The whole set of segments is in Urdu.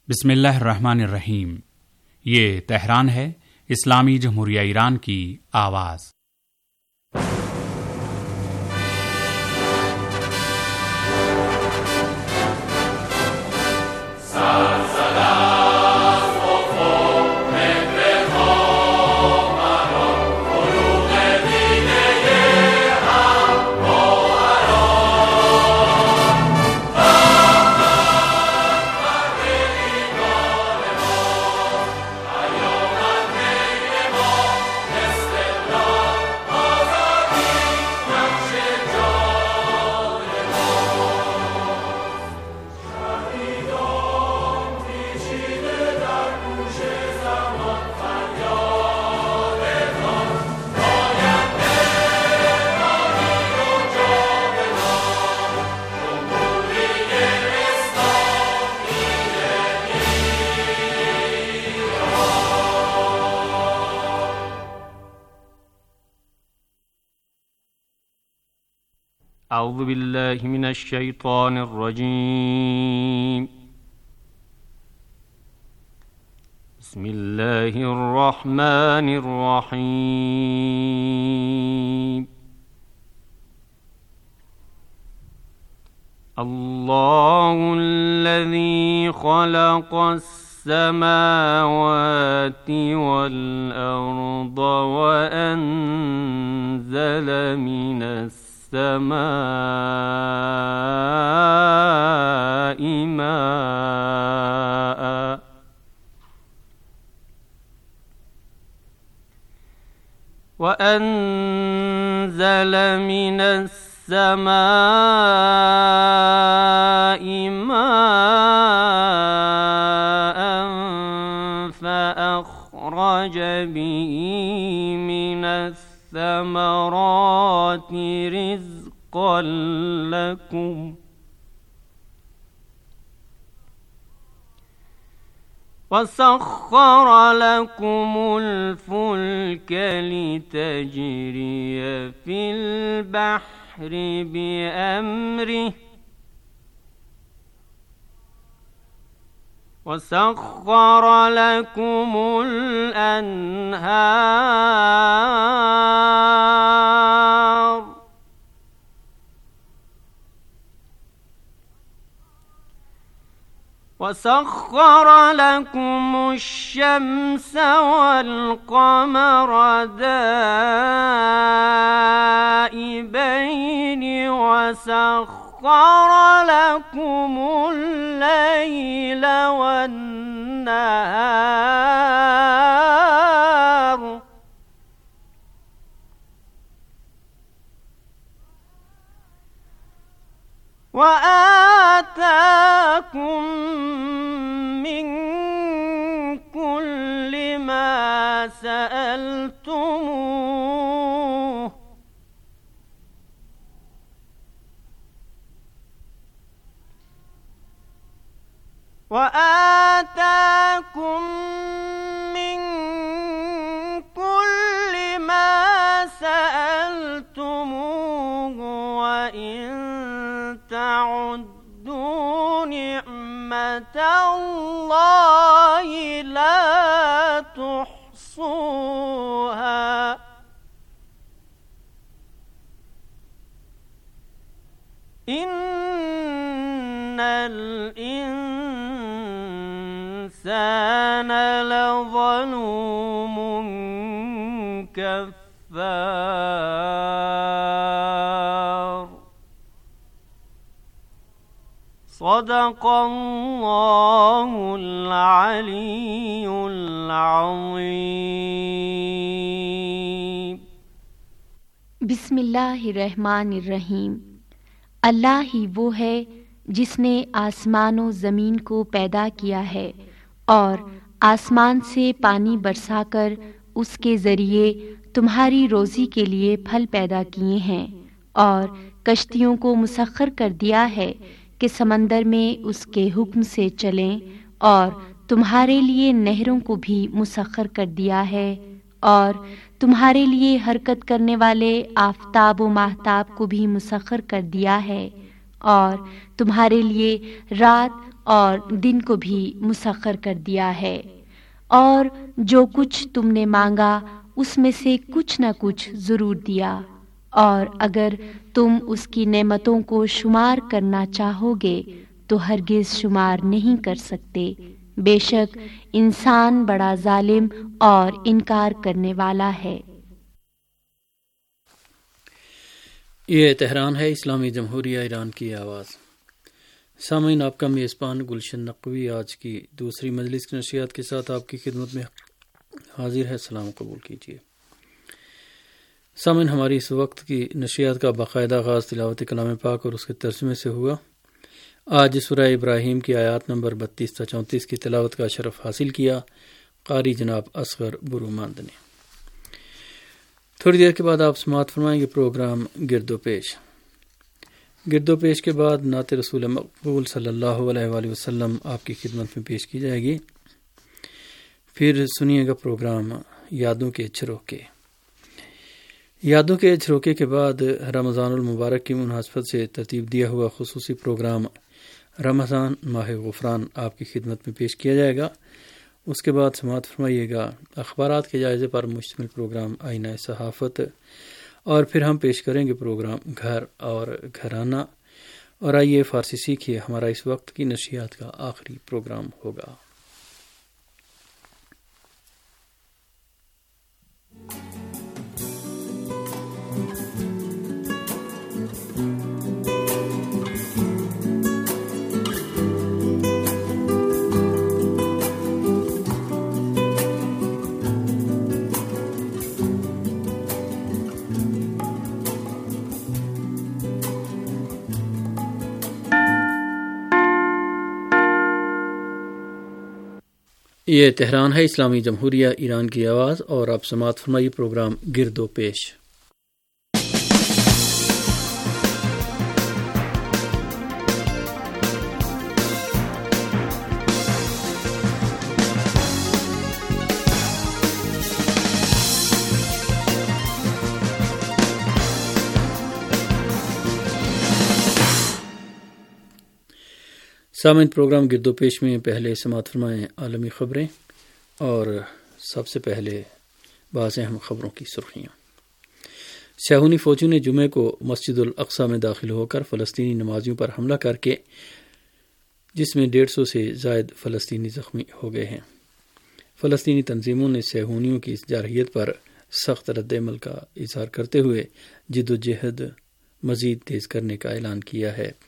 बिस्मिल्लाहिर्रहमानिर्रहीम। ये तेहरान है, इस्लामी जमहूरिया ईरान की आवाज़। أعوذ بالله من الشيطان الرجيم. بسم الله الرحمن الرحيم. الله الذي خلق السماوات والأرض وأنزل من السماء ماء وأنزل من السماء ماء فأخرج به من الثمرات رزقا لكم وسخر لكم الفلك لتجري في البحر بأمره وسخر لكم الأنهار وسخر لكم الشمس والقمر دائبين وسخر لكم الليل والنهار وآتاكم من كل ما سألتموه وآتاكم من كل ما سألتموه وإن تعدوا نعمة الله لا تحصوها إن الإنسان لظلوم كفار. صدق الله العلي العظيم. बिस्मिल्लाहिर्रहमानिर्रहीम। अल्लाह ही वो है जिसने आसमान व ज़मीन को पैदा किया है और आसमान से पानी बरसाकर उसके ज़रिए तुम्हारी रोज़ी के लिए फल पैदा किए हैं और कश्तियों को मुसख्खर कर दिया है कि समंदर में उसके हुक्म से चलें और तुम्हारे लिए नहरों को भी मुसख्खर कर दिया है और तुम्हारे लिए हरकत करने वाले आफताब व माहताब को भी मुसख्खर कर दिया है اور تمہارے لیے رات اور دن کو بھی مسخر کر دیا ہے، اور جو کچھ تم نے مانگا اس میں سے کچھ نہ کچھ ضرور دیا، اور اگر تم اس کی نعمتوں کو شمار کرنا چاہو گے تو ہرگز شمار نہیں کر سکتے۔ بے شک انسان بڑا ظالم اور انکار کرنے والا ہے۔ یہ تہران ہے، اسلامی جمہوریہ ایران کی آواز۔ سامعین، آپ کا میزبان گلشن نقوی آج کی دوسری مجلس کی نشریات کے ساتھ آپ کی خدمت میں حاضر ہے۔ سلام قبول کیجیے۔ سامعین، ہماری اس وقت کی نشریات کا باقاعدہ آغاز تلاوت کلام پاک اور اس کے ترجمے سے ہوا۔ آج سورہ ابراہیم کی آیات نمبر 32 تا 34 کی تلاوت کا شرف حاصل کیا قاری جناب اصغر برومند نے۔ تھوڑی دیر کے بعد آپ سماعت فرمائیں گے پروگرام گرد و پیش۔ گرد و پیش کے بعد نعت رسول مقبول صلی اللہ علیہ وآلہ وسلم آپ کی خدمت میں پیش کی جائے گی۔ پھر سنیے گا پروگرام یادوں کے جھروکے۔ یادوں کے جھروکے کے بعد رمضان المبارک کی مناسبت سے ترتیب دیا ہوا خصوصی پروگرام رمضان ماہ غفران آپ کی خدمت میں پیش کیا جائے گا۔ اس کے بعد سماعت فرمائیے گا اخبارات کے جائزے پر مشتمل پروگرام آئینہ صحافت، اور پھر ہم پیش کریں گے پروگرام گھر اور گھرانہ۔ اور آئیے فارسی سیکھیے ہمارا اس وقت کی نشریات کا آخری پروگرام ہوگا۔ یہ تہران ہے، اسلامی جمہوریہ ایران کی آواز، اور آپ سماعت فرمائی پروگرام گرد و پیش۔ سامعین، پروگرام گرد و پیش میں پہلے سماعت فرمائیں عالمی خبریں، اور سب سے پہلے بعض اہم خبروں کی سرخیاں۔ صہیونی فوجیوں نے جمعے کو مسجد الاقصی میں داخل ہو کر فلسطینی نمازیوں پر حملہ کر کے جس میں 150 سے زائد فلسطینی زخمی ہو گئے ہیں۔ فلسطینی تنظیموں نے صہیونیوں کی اس جارحیت پر سخت رد عمل کا اظہار کرتے ہوئے جد و جہد مزید تیز کرنے کا اعلان کیا ہے۔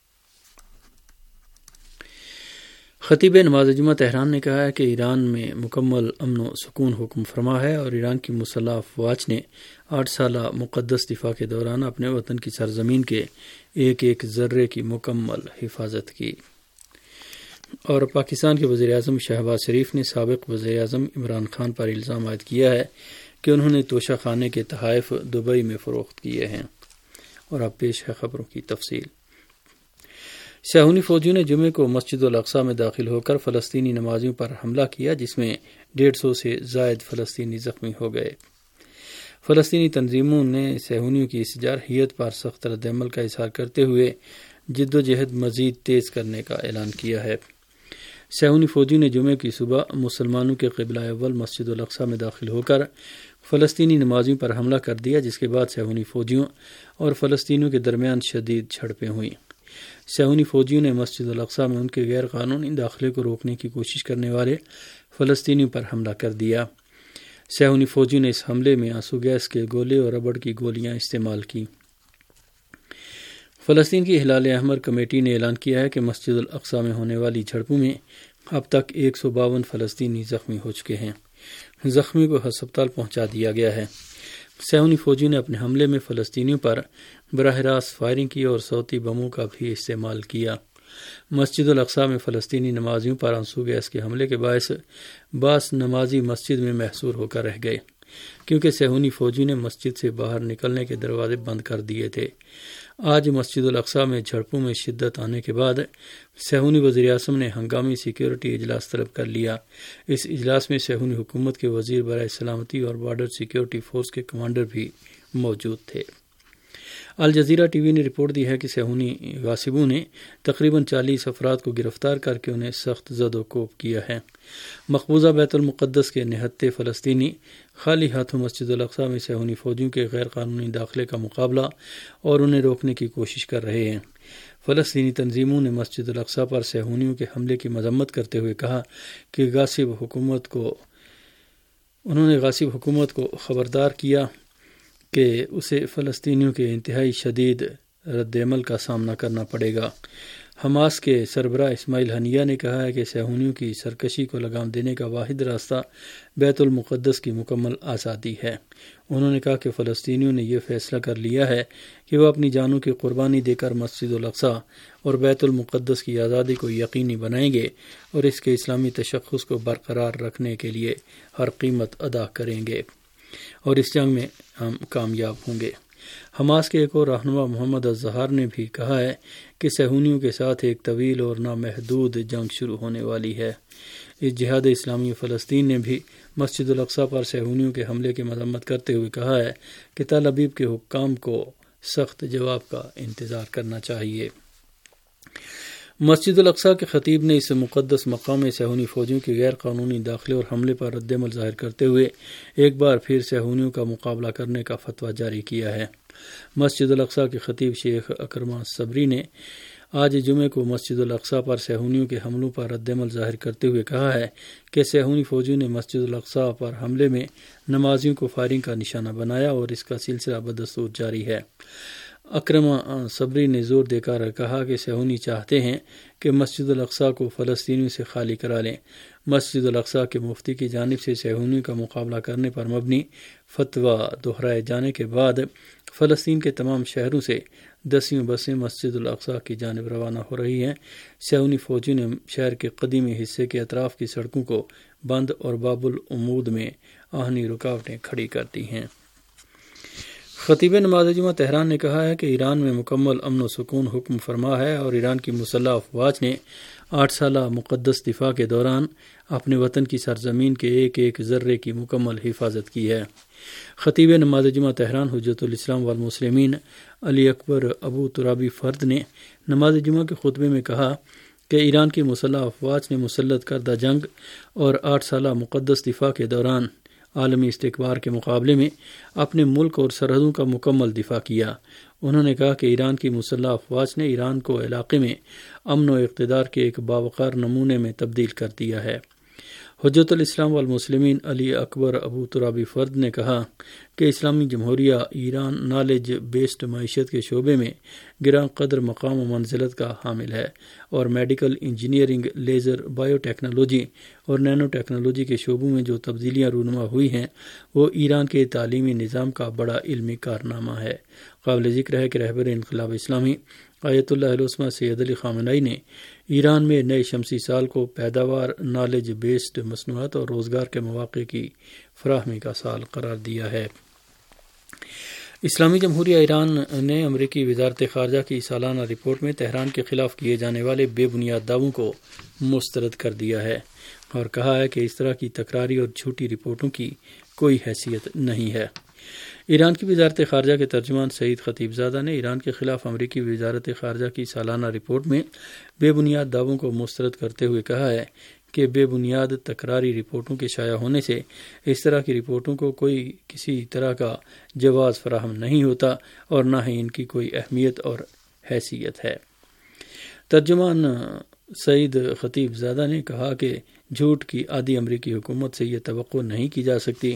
خطیب نماز جمعہ تہران نے کہا ہے کہ ایران میں مکمل امن و سکون حکم فرما ہے، اور ایران کی مسلح افواج نے 8 سالہ مقدس دفاع کے دوران اپنے وطن کی سرزمین کے ایک ایک ذرے کی مکمل حفاظت کی۔ اور پاکستان کے وزیر اعظم شہباز شریف نے سابق وزیر اعظم عمران خان پر الزام عائد کیا ہے کہ انہوں نے توشہ خانے کے تحائف دبئی میں فروخت کیے ہیں۔ اور اب پیش ہے خبروں کی تفصیل۔ صہیونی فوجیوں نے جمعے کو مسجد الاقصی میں داخل ہو کر فلسطینی نمازیوں پر حملہ کیا جس میں 150 سے زائد فلسطینی زخمی ہو گئے۔ فلسطینی تنظیموں نے صہیونیوں کی اس جارحیت پر سخت رد عمل کا اظہار کرتے ہوئے جد و جہد مزید تیز کرنے کا اعلان کیا ہے۔ صہیونی فوجیوں نے جمعے کی صبح مسلمانوں کے قبلہ اول مسجد الاقصی میں داخل ہو کر فلسطینی نمازیوں پر حملہ کر دیا، جس کے بعد صہیونی فوجیوں اور فلسطینیوں کے درمیان شدید جھڑپیں ہوئیں۔ صہیونی فوجیوں نے مسجد الاقصی میں ان کے غیر قانونی داخلے کو روکنے کی کوشش کرنے والے فلسطینیوں پر حملہ کر دیا۔ صہیونی فوجیوں نے اس حملے میں آنسو گیس کے گولے اور ربڑ کی گولیاں استعمال کی۔ فلسطین کی ہلال احمر کمیٹی نے اعلان کیا ہے کہ مسجد الاقصی میں ہونے والی جھڑپوں میں اب تک 152 فلسطینی زخمی ہو چکے ہیں۔ زخمیوں کو ہسپتال پہنچا دیا گیا ہے۔ صہیونی فوجیوں نے اپنے حملے میں فلسطینیوں پر براہ راست فائرنگ کی اور صوتی بموں کا بھی استعمال کیا۔ مسجد الاقصی میں فلسطینی نمازیوں پر آنسو گیس کے حملے کے باعث بعض نمازی مسجد میں محصور ہو کر رہ گئے کیونکہ صہیونی فوجیوں نے مسجد سے باہر نکلنے کے دروازے بند کر دیے تھے۔ آج مسجد الاقصی میں جھڑپوں میں شدت آنے کے بعد صہیونی وزیر اعظم نے ہنگامی سیکیورٹی اجلاس طلب کر لیا۔ اس اجلاس میں صہیونی حکومت کے وزیر برائے سلامتی اور بارڈر سیکیورٹی فورس کے کمانڈر بھی موجود تھے۔ الجزیرہ ٹی وی نے رپورٹ دی ہے کہ صہیونی غاصبوں نے تقریباً 40 افراد کو گرفتار کر کے انہیں سخت زد و کوب کیا ہے۔ مقبوضہ بیت المقدس کے نہتے فلسطینی خالی ہاتھوں مسجد الاقصیٰ میں صہیونی فوجیوں کے غیر قانونی داخلے کا مقابلہ اور انہیں روکنے کی کوشش کر رہے ہیں۔ فلسطینی تنظیموں نے مسجد الاقصیٰ پر صہیونیوں کے حملے کی مذمت کرتے ہوئے کہا کہ انہوں نے غاصب حکومت کو خبردار کیا کہ اسے فلسطینیوں کے انتہائی شدید رد عمل کا سامنا کرنا پڑے گا۔ حماس کے سربراہ اسماعیل ہنیہ نے کہا ہے کہ صہیونیوں کی سرکشی کو لگام دینے کا واحد راستہ بیت المقدس کی مکمل آزادی ہے۔ انہوں نے کہا کہ فلسطینیوں نے یہ فیصلہ کر لیا ہے کہ وہ اپنی جانوں کی قربانی دے کر مسجد الاقصیٰ اور بیت المقدس کی آزادی کو یقینی بنائیں گے اور اس کے اسلامی تشخص کو برقرار رکھنے کے لیے ہر قیمت ادا کریں گے اور اس جنگ میں ہم کامیاب ہوں گے۔ حماس کے ایک اور رہنما محمد الزہار نے بھی کہا ہے کہ صہیونیوں کے ساتھ ایک طویل اور نامحدود جنگ شروع ہونے والی ہے۔ اس جہاد اسلامی فلسطین نے بھی مسجد الاقصیٰ پر صہیونیوں کے حملے کی مذمت کرتے ہوئے کہا ہے کہ تل ابیب کے حکام کو سخت جواب کا انتظار کرنا چاہیے۔ مسجد الاقصیٰ کے خطیب نے اس مقدس مقام میں صہیونی فوجیوں کے غیر قانونی داخلے اور حملے پر رد عمل ظاہر کرتے ہوئے ایک بار پھر صہیونیوں کا مقابلہ کرنے کا فتویٰ جاری کیا ہے۔ مسجد الاقصیٰ کے خطیب شیخ اکرمہ صبری نے آج جمعے کو مسجد الاقصیٰ پر صہیونیوں کے حملوں پر رد عمل ظاہر کرتے ہوئے کہا ہے کہ صہیونی فوجیوں نے مسجد الاقصیٰ پر حملے میں نمازیوں کو فائرنگ کا نشانہ بنایا اور اس کا سلسلہ بدستور جاری ہے۔ اکرمہ صبری نے زور دے کر کہا کہ صہیونی چاہتے ہیں کہ مسجد الاقصیٰ کو فلسطینیوں سے خالی کرا لیں۔ مسجد الاقصیٰ کے مفتی کی جانب سے صہیونیوں کا مقابلہ کرنے پر مبنی فتویٰ دہرائے جانے کے بعد فلسطین کے تمام شہروں سے 10 بسیں مسجد الاقصیٰ کی جانب روانہ ہو رہی ہیں۔ صہیونی فوجیوں نے شہر کے قدیمی حصے کے اطراف کی سڑکوں کو بند اور باب العمود میں آہنی رکاوٹیں کھڑی کر دی ہیں۔ خطیب نماز جمعہ تہران نے کہا ہے کہ ایران میں مکمل امن و سکون حکم فرما ہے اور ایران کی مسلح افواج نے 8 سالہ مقدس دفاع کے دوران اپنے وطن کی سرزمین کے ایک ایک ذرے کی مکمل حفاظت کی ہے۔ خطیب نماز جمعہ تہران حجت الاسلام والمسلمین علی اکبر ابو ترابی فرد نے نماز جمعہ کے خطبے میں کہا کہ ایران کی مسلح افواج نے مسلط کردہ جنگ اور 8 سالہ مقدس دفاع کے دوران عالمی استکبار کے مقابلے میں اپنے ملک اور سرحدوں کا مکمل دفاع کیا۔ انہوں نے کہا کہ ایران کی مسلح افواج نے ایران کو علاقے میں امن و اقتدار کے ایک باوقار نمونے میں تبدیل کر دیا ہے۔ حجت الاسلام والمسلمین علی اکبر ابو ترابی فرد نے کہا کہ اسلامی جمہوریہ ایران نالج بیسڈ معیشت کے شعبے میں گراں قدر مقام و منزلت کا حامل ہے اور medical engineering, laser, biotechnology اور نینو ٹیکنالوجی کے شعبوں میں جو تبدیلیاں رونما ہوئی ہیں وہ ایران کے تعلیمی نظام کا بڑا علمی کارنامہ ہے۔ قابل ذکر ہے کہ رہبر انقلاب اسلامی آیت اللہ العظمیٰ سید علی خامنہئی نے ایران میں نئے شمسی سال کو پیداوار، نالج بیسڈ مصنوعات اور روزگار کے مواقع کی فراہمی کا سال قرار دیا ہے۔ اسلامی جمہوریہ ایران نے امریکی وزارت خارجہ کی سالانہ رپورٹ میں تہران کے خلاف کیے جانے والے بے بنیاد دعووں کو مسترد کر دیا ہے اور کہا ہے کہ اس طرح کی تکراری اور جھوٹی رپورٹوں کی کوئی حیثیت نہیں ہے۔ ایران کی وزارت خارجہ کے ترجمان سعید خطیب زادہ نے ایران کے خلاف امریکی وزارت خارجہ کی سالانہ رپورٹ میں بے بنیاد دعووں کو مسترد کرتے ہوئے کہا ہے کہ بے بنیاد تکراری رپورٹوں کے شائع ہونے سے اس طرح کی رپورٹوں کو کوئی کسی طرح کا جواز فراہم نہیں ہوتا اور نہ ہی ان کی کوئی اہمیت اور حیثیت ہے۔ ترجمان سعید خطیب زادہ نے کہا کہ جھوٹ کی عادی امریکی حکومت سے یہ توقع نہیں کی جا سکتی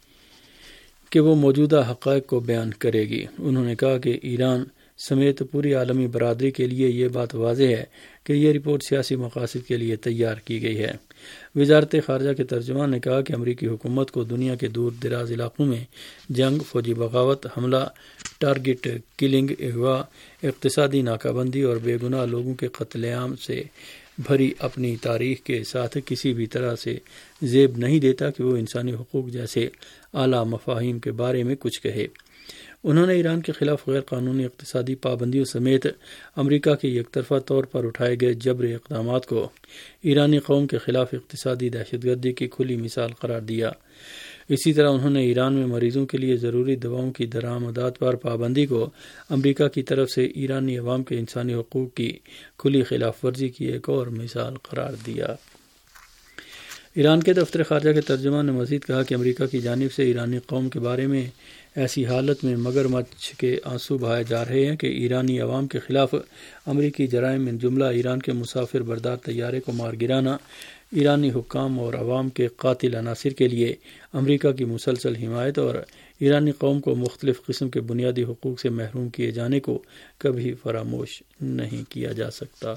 کہ وہ موجودہ حقائق کو بیان کرے گی۔ انہوں نے کہا کہ ایران سمیت پوری عالمی برادری کے لیے یہ بات واضح ہے کہ یہ رپورٹ سیاسی مقاصد کے لیے تیار کی گئی ہے۔ وزارت خارجہ کے ترجمان نے کہا کہ امریکی حکومت کو دنیا کے دور دراز علاقوں میں جنگ، فوجی بغاوت، حملہ، ٹارگٹ کلنگ، اغوا، اقتصادی ناکہ بندی اور بے گناہ لوگوں کے قتل عام سے بھری اپنی تاریخ کے ساتھ کسی بھی طرح سے زیب نہیں دیتا کہ وہ انسانی حقوق جیسے اعلیٰ مفاہیم کے بارے میں کچھ کہے۔ انہوں نے ایران کے خلاف غیر قانونی اقتصادی پابندیوں سمیت امریکہ کے یک طرفہ طور پر اٹھائے گئے جبری اقدامات کو ایرانی قوم کے خلاف اقتصادی دہشت گردی کی کھلی مثال قرار دیا۔ اسی طرح انہوں نے ایران میں مریضوں کے لیے ضروری دواؤں کی درآمدات پر پابندی کو امریکہ کی طرف سے ایرانی عوام کے انسانی حقوق کی کھلی خلاف ورزی کی ایک اور مثال قرار دیا۔ ایران کے دفتر خارجہ کے ترجمان نے مزید کہا کہ امریکہ کی جانب سے ایرانی قوم کے بارے میں ایسی حالت میں مگر مچھ کے آنسو بہائے جا رہے ہیں کہ ایرانی عوام کے خلاف امریکی جرائم من جملہ ایران کے مسافر بردار طیارے کو مار گرانا، ایرانی حکام اور عوام کے قاتل عناصر کے لیے امریکہ کی مسلسل حمایت اور ایرانی قوم کو مختلف قسم کے بنیادی حقوق سے محروم کیے جانے کو کبھی فراموش نہیں کیا جا سکتا۔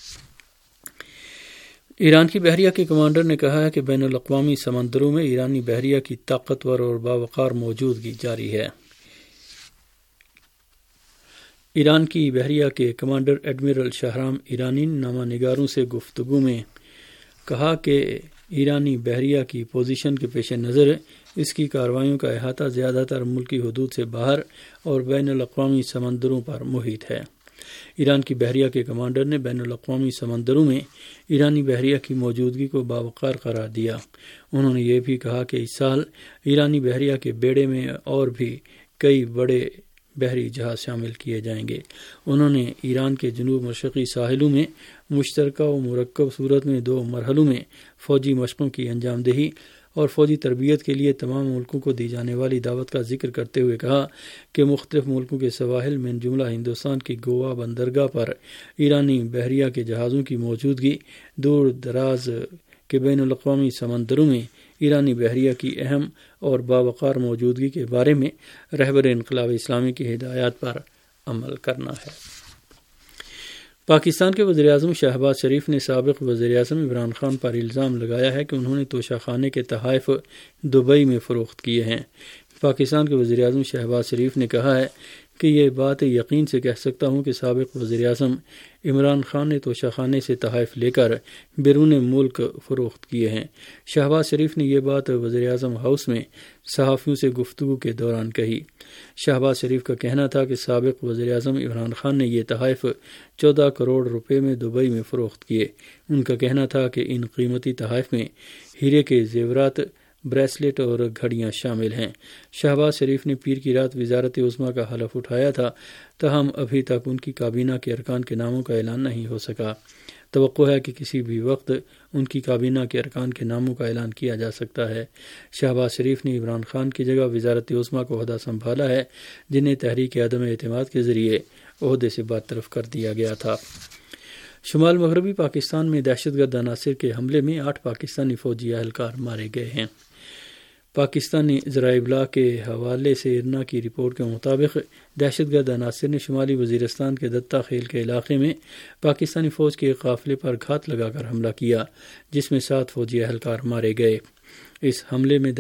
ایران کی بحریہ کے کمانڈر نے کہا ہے کہ بین الاقوامی سمندروں میں ایرانی بحریہ کی طاقتور اور باوقار موجودگی جاری ہے۔ ایران کی بحریہ کے کمانڈر ایڈمرل شہرام ایرانی نامہ نگاروں سے گفتگو میں کہا کہ ایرانی بحریہ کی پوزیشن کے پیش نظر اس کی کارروائیوں کا احاطہ زیادہ تر ملکی حدود سے باہر اور بین الاقوامی سمندروں پر محیط ہے۔ ایران کی بحریہ کے کمانڈر نے بین الاقوامی سمندروں میں ایرانی بحریہ کی موجودگی کو باوقار قرار دیا۔ انہوں نے یہ بھی کہا کہ اس سال ایرانی بحریہ کے بیڑے میں اور بھی کئی بڑے بحری جہاز شامل کیے جائیں گے۔ انہوں نے ایران کے جنوب مشرقی ساحلوں میں مشترکہ و مرکب صورت میں 2 مرحلوں میں فوجی مشقوں کی انجام دہی اور فوجی تربیت کے لیے تمام ملکوں کو دی جانے والی دعوت کا ذکر کرتے ہوئے کہا کہ مختلف ملکوں کے سواحل من جملہ ہندوستان کی گوا بندرگاہ پر ایرانی بحریہ کے جہازوں کی موجودگی دور دراز کے بین الاقوامی سمندروں میں ایرانی بحریہ کی اہم اور باوقار موجودگی کے بارے میں رہبر انقلاب اسلامی کی ہدایات پر عمل کرنا ہے۔ پاکستان کے وزیراعظم شہباز شریف نے سابق وزیراعظم عمران خان پر الزام لگایا ہے کہ انہوں نے توشہ خانے کے تحائف دبئی میں فروخت کیے ہیں۔ پاکستان کے وزیراعظم شہباز شریف نے کہا ہے کہ یہ بات یقین سے کہہ سکتا ہوں کہ سابق وزیراعظم عمران خان نے توشہ خانے سے تحائف لے کر بیرون ملک فروخت کیے ہیں۔ شہباز شریف نے یہ بات وزیراعظم ہاؤس میں صحافیوں سے گفتگو کے دوران کہی۔ شہباز شریف کا کہنا تھا کہ سابق وزیراعظم عمران خان نے یہ تحائف 14 کروڑ روپے میں دبئی میں فروخت کیے۔ ان کا کہنا تھا کہ ان قیمتی تحائف میں ہیرے کے زیورات، بریسلیٹ اور گھڑیاں شامل ہیں۔ شہباز شریف نے پیر کی رات وزارت عظمیٰ کا حلف اٹھایا تھا، تاہم ابھی تک ان کی کابینہ کے ارکان کے ناموں کا اعلان نہیں ہو سکا۔ توقع ہے کہ کسی بھی وقت ان کی کابینہ کے ارکان کے ناموں کا اعلان کیا جا سکتا ہے۔ شہباز شریف نے عمران خان کی جگہ وزارت عظمیٰ کو عہدہ سنبھالا ہے، جنہیں تحریک عدم اعتماد کے ذریعے عہدے سے برطرف کر دیا گیا تھا۔ شمال مغربی پاکستان میں دہشت گرد عناصر کے حملے میں 8 پاکستانی فوجی اہلکار مارے گئے ہیں۔ پاکستانی ذرائع ابلاغ کے حوالے سے ارنا کی رپورٹ کے مطابق دہشت گرد عناصر نے شمالی وزیرستان کے دتا خیل کے علاقے میں پاکستانی فوج کے ایک قافلے پر گھات لگا کر حملہ کیا، جس میں 7 فوجی اہلکار مارے گئے۔ اس حملے میں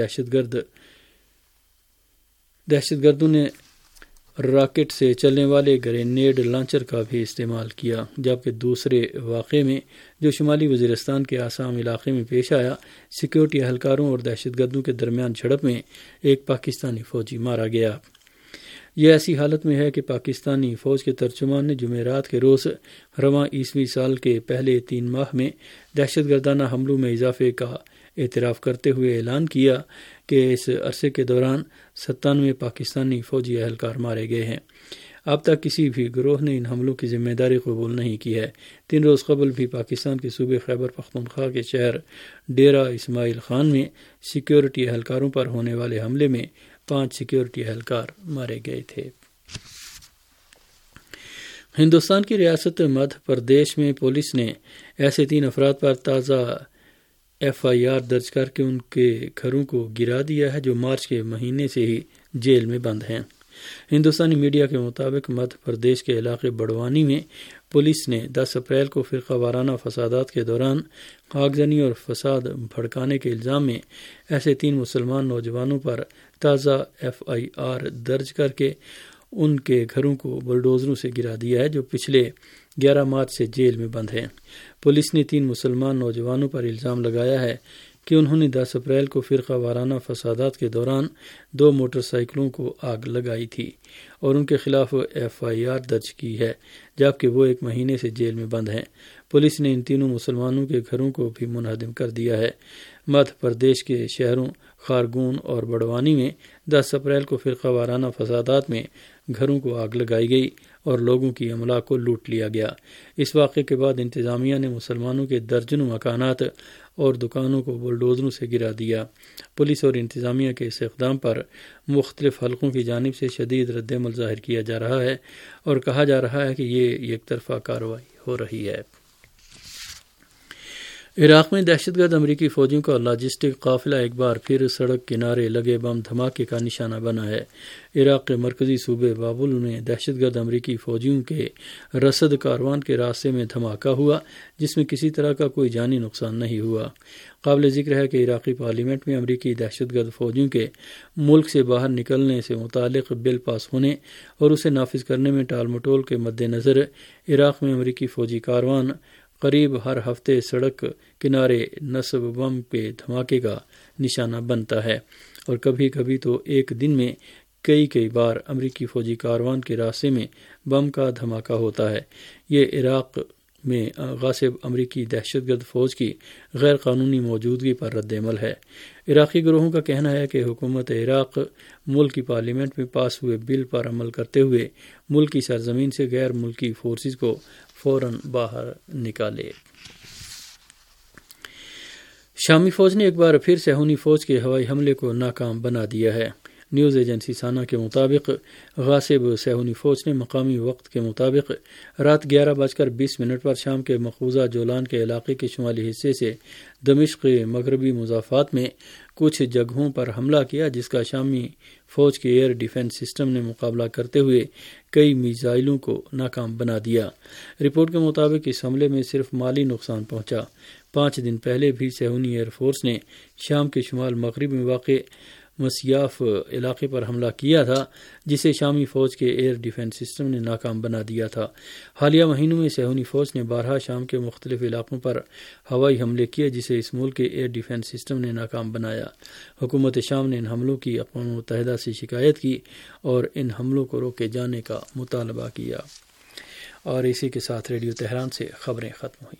دہشت گردوں نے راکٹ سے چلنے والے گرینیڈ لانچر کا بھی استعمال کیا، جبکہ دوسرے واقعے میں جو شمالی وزیرستان کے آسام علاقے میں پیش آیا، سیکیورٹی اہلکاروں اور دہشت گردوں کے درمیان جھڑپ میں ایک پاکستانی فوجی مارا گیا۔ یہ ایسی حالت میں ہے کہ پاکستانی فوج کے ترجمان نے جمعرات کے روز رواں عیسوی سال کے پہلے 3 ماہ میں دہشت گردانہ حملوں میں اضافے کا اعتراف کرتے ہوئے اعلان کیا کہ اس عرصے کے دوران 97 پاکستانی فوجی اہلکار مارے گئے ہیں۔ اب تک کسی بھی گروہ نے ان حملوں کی ذمہ داری قبول نہیں کی ہے۔ 3 روز قبل بھی پاکستان کے صوبے خیبر پختونخوا کے شہر ڈیرہ اسماعیل خان میں سیکیورٹی اہلکاروں پر ہونے والے حملے میں 5 سیکیورٹی اہلکار مارے گئے تھے۔ ہندوستان کی ریاست مدھیہ پردیش میں پولیس نے ایسے 3 افراد پر تازہ FIR درج کر کے ان کے گھروں کو گرا دیا ہے جو مارچ کے مہینے سے ہی جیل میں بند ہیں۔ ہندوستانی میڈیا کے مطابق مدھیہ پردیش کے علاقے بڑوانی میں پولیس نے 10 اپریل کو فرقہ وارانہ فسادات کے دوران آگزنی اور فساد بھڑکانے کے الزام میں ایسے 3 مسلمان نوجوانوں پر تازہ FIR درج کر کے ان کے گھروں کو بلڈوزروں سے گرا دیا ہے جو پچھلے 11 مارچ سے جیل میں بند ہیں۔ پولیس نے 3 مسلمان نوجوانوں پر الزام لگایا ہے کہ انہوں نے 10 اپریل کو فرقہ وارانہ فسادات کے دوران 2 موٹر سائیکلوں کو آگ لگائی تھی اور ان کے خلاف FIR درج کی ہے، جبکہ وہ 1 مہینے سے جیل میں بند ہیں۔ پولیس نے ان تینوں مسلمانوں کے گھروں کو بھی منہدم کر دیا ہے۔ مدھیہ پردیش کے شہروں خارگون اور بڑوانی میں 10 اپریل کو فرقہ وارانہ فسادات میں گھروں کو آگ لگائی گئی اور لوگوں کی املاک کو لوٹ لیا گیا۔ اس واقعے کے بعد انتظامیہ نے مسلمانوں کے درجنوں مکانات اور دکانوں کو بلڈوزروں سے گرا دیا۔ پولیس اور انتظامیہ کے اس اقدام پر مختلف حلقوں کی جانب سے شدید رد عمل ظاہر کیا جا رہا ہے اور کہا جا رہا ہے کہ یہ یک طرفہ کارروائی ہو رہی ہے۔ عراق میں دہشت گرد امریکی فوجیوں کا لاجسٹک قافلہ ایک بار پھر سڑک کنارے لگے بم دھماکے کا نشانہ بنا ہے۔ عراق کے مرکزی صوبے بابل میں دہشت گرد امریکی فوجیوں کے رسد کاروان کے راستے میں دھماکہ ہوا جس میں کسی طرح کا کوئی جانی نقصان نہیں ہوا۔ قابل ذکر ہے کہ عراقی پارلیمنٹ میں امریکی دہشت گرد فوجیوں کے ملک سے باہر نکلنے سے متعلق بل پاس ہونے اور اسے نافذ کرنے میں ٹال مٹول کے مد نظر عراق میں امریکی فوجی کاروان قریب ہر ہفتے سڑک کنارے نصب بم کے دھماکے کا نشانہ بنتا ہے اور کبھی کبھی تو ایک دن میں کئی بار امریکی فوجی کاروان کے راستے میں بم کا دھماکہ ہوتا ہے۔ یہ عراق میں غاصب امریکی دہشت گرد فوج کی غیر قانونی موجودگی پر رد عمل ہے۔ عراقی گروہوں کا کہنا ہے کہ حکومت عراق ملک کی پارلیمنٹ میں پاس ہوئے بل پر عمل کرتے ہوئے ملک کی سرزمین سے غیر ملکی فورسز کو فوراً باہر نکالے۔ شامی فوج نے ایک بار پھر صہیونی فوج کے ہوائی حملے کو ناکام بنا دیا ہے۔ نیوز ایجنسی سانا کے مطابق غاصب صہیونی فوج نے مقامی وقت کے مطابق رات 11:20 پر شام کے مقبوضہ جولان کے علاقے کے شمالی حصے سے دمشق مغربی مضافات میں کچھ جگہوں پر حملہ کیا، جس کا شامی فوج کے ایئر ڈیفنس سسٹم نے مقابلہ کرتے ہوئے کئی میزائلوں کو ناکام بنا دیا۔ رپورٹ کے مطابق اس حملے میں صرف مالی نقصان پہنچا۔ 5 دن پہلے بھی صہیونی ایئر فورس نے شام کے شمال مغرب میں واقع مسیاف علاقے پر حملہ کیا تھا، جسے شامی فوج کے ایئر ڈیفنس سسٹم نے ناکام بنا دیا تھا۔ حالیہ مہینوں میں صہیونی فوج نے بارہا شام کے مختلف علاقوں پر ہوائی حملے کیے، جسے اس ملک کے ایئر ڈیفنس سسٹم نے ناکام بنایا۔ حکومت شام نے ان حملوں کی اقوام متحدہ سے شکایت کی اور ان حملوں کو روکے جانے کا مطالبہ کیا۔ اور اسی کے ساتھ ریڈیو تہران سے خبریں ختم ہوئیں۔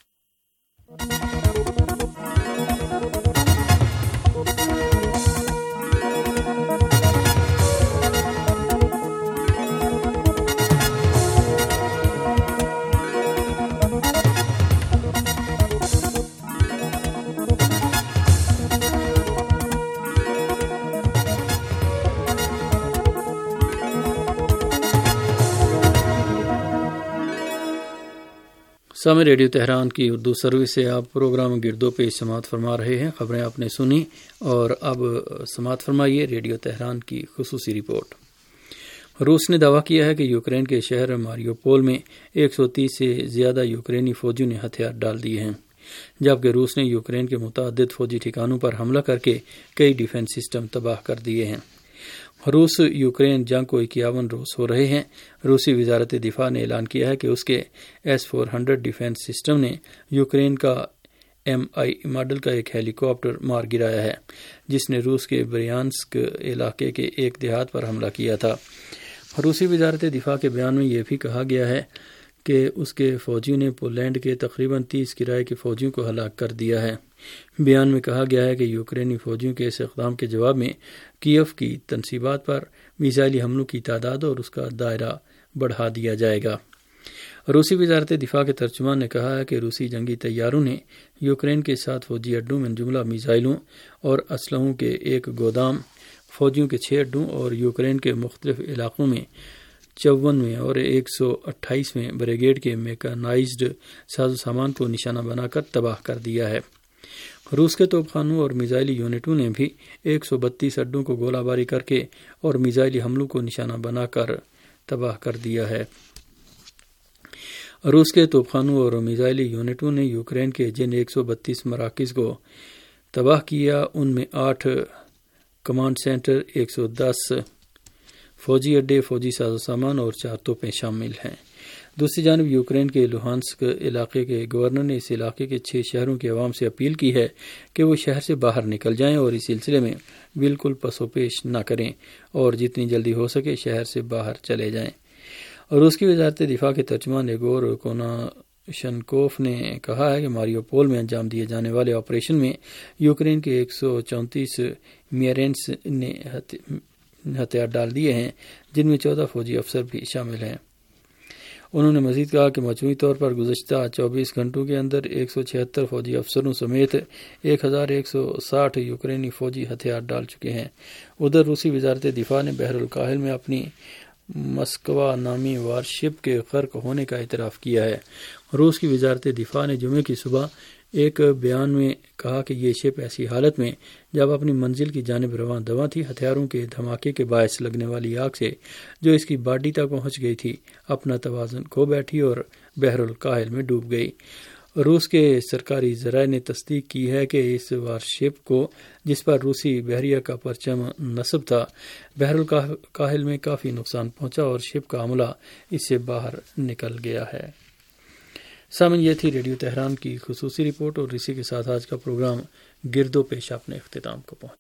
سامع ریڈیو تہران کی اردو سروس سے آپ پروگرام گردوں پہ سماعت فرما رہے ہیں۔ خبریں آپ نے سنی اور اب سماعت فرمائیے ریڈیو تہران کی خصوصی رپورٹ۔ روس نے دعویٰ کیا ہے کہ یوکرین کے شہر ماریوپول میں 130 سے زیادہ یوکرینی فوجیوں نے ہتھیار ڈال دیے ہیں، جبکہ روس نے یوکرین کے متعدد فوجی ٹھکانوں پر حملہ کر کے کئی ڈیفنس سسٹم تباہ کر دیے ہیں۔ روس یوکرین جنگ کو 51 روز ہو رہے ہیں۔ روسی وزارت دفاع نے اعلان کیا ہے کہ اس کے S-400 ڈیفنس سسٹم نے یوکرین کا MI ماڈل کا ایک ہیلی کاپٹر مار گرایا ہے، جس نے روس کے بریانسک علاقے کے ایک دیہات پر حملہ کیا تھا۔ روسی وزارت دفاع کے بیان میں یہ بھی کہا گیا ہے کہ اس کے فوجیوں نے پولینڈ کے تقریباً 30 کرائے کے فوجیوں کو ہلاک کر دیا ہے۔ بیان میں کہا گیا ہے کہ یوکرینی فوجیوں کے اس اقدام کے جواب میں کیف کی تنصیبات پر میزائلی حملوں کی تعداد اور اس کا دائرہ بڑھا دیا جائے گا۔ روسی وزارت دفاع کے ترجمان نے کہا ہے کہ روسی جنگی طیاروں نے یوکرین کے 7 فوجی اڈوں میں جملہ میزائلوں اور اسلحوں کے ایک گودام، فوجیوں کے 6 اڈوں اور یوکرین کے مختلف علاقوں میں 54ویں اور 128ویں بریگیڈ کے میکانائزڈ ساز و سامان کو نشانہ بنا کر تباہ کر دیا ہے۔ روس کے توپ خانوں اور میزائلی یونٹوں نے بھی 132 اڈوں کو گولہ باری کر کے اور میزائلی حملوں کو نشانہ بنا کر تباہ کر دیا ہے۔ روس کے توپ خانوں اور میزائلی یونٹوں نے یوکرین کے جن 132 مراکز کو تباہ کیا، ان میں 8 کمانڈ سینٹر، 110 فوجی اڈے، فوجی ساز و سامان اور 4 توپیں شامل ہیں۔ دوسری جانب یوکرین کے لوہانسک علاقے کے گورنر نے اس علاقے کے 6 شہروں کے عوام سے اپیل کی ہے کہ وہ شہر سے باہر نکل جائیں اور اس سلسلے میں بالکل پس و پیش نہ کریں اور جتنی جلدی ہو سکے شہر سے باہر چلے جائیں۔ روس کی وزارت دفاع کے ترجمان ایگور شنکوف نے کہا ہے کہ ماریوپول میں انجام دیے جانے والے آپریشن میں یوکرین کے 134 میرینس نے ہتھیار ڈال دیے ہیں، جن میں 14 فوجی افسر بھی شامل ہیں۔ انہوں نے مزید کہا کہ مجموعی طور پر گزشتہ 24 گھنٹوں کے اندر 176 فوجی افسروں سمیت 1160 یوکرینی فوجی ہتھیار ڈال چکے ہیں۔ ادھر روسی وزارت دفاع نے بحر الکاہل میں اپنی مسکوا نامی وارشپ کے غرق ہونے کا اعتراف کیا ہے۔ روس کی وزارت دفاع نے جمعے کی صبح ایک بیان میں کہا کہ یہ شپ ایسی حالت میں جب اپنی منزل کی جانب رواں دواں تھی، ہتھیاروں کے دھماکے کے باعث لگنے والی آگ سے جو اس کی باڈی تک پہنچ گئی تھی، اپنا توازن کھو بیٹھی اور بحر الکاہل میں ڈوب گئی۔ روس کے سرکاری ذرائع نے تصدیق کی ہے کہ اس وارشپ کو، جس پر روسی بحریہ کا پرچم نصب تھا، بحر الکاہل میں کافی نقصان پہنچا اور شپ کا عملہ اس سے باہر نکل گیا ہے۔ سامن، یہ تھی ریڈیو تہران کی خصوصی رپورٹ، اور اسی کے ساتھ آج کا پروگرام گرد و پیش اپنے اختتام کو پہنچا۔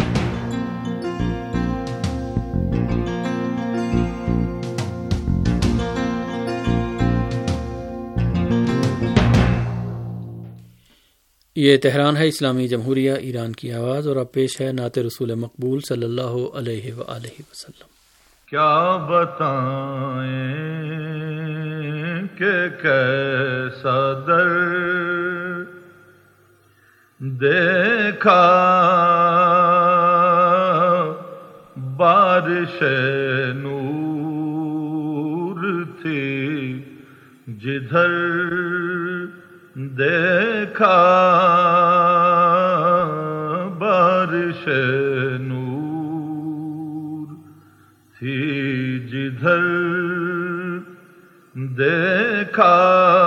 یہ تہران ہے، اسلامی جمہوریہ ایران کی آواز، اور اب پیش ہے نعت رسول مقبول صلی اللہ علیہ وآلہ وسلم۔ کیا بتائیں کہ کیسا در دیکھا بارش نور تھی جدھر دیکھا بارش نور تھی جدھر دیکھا،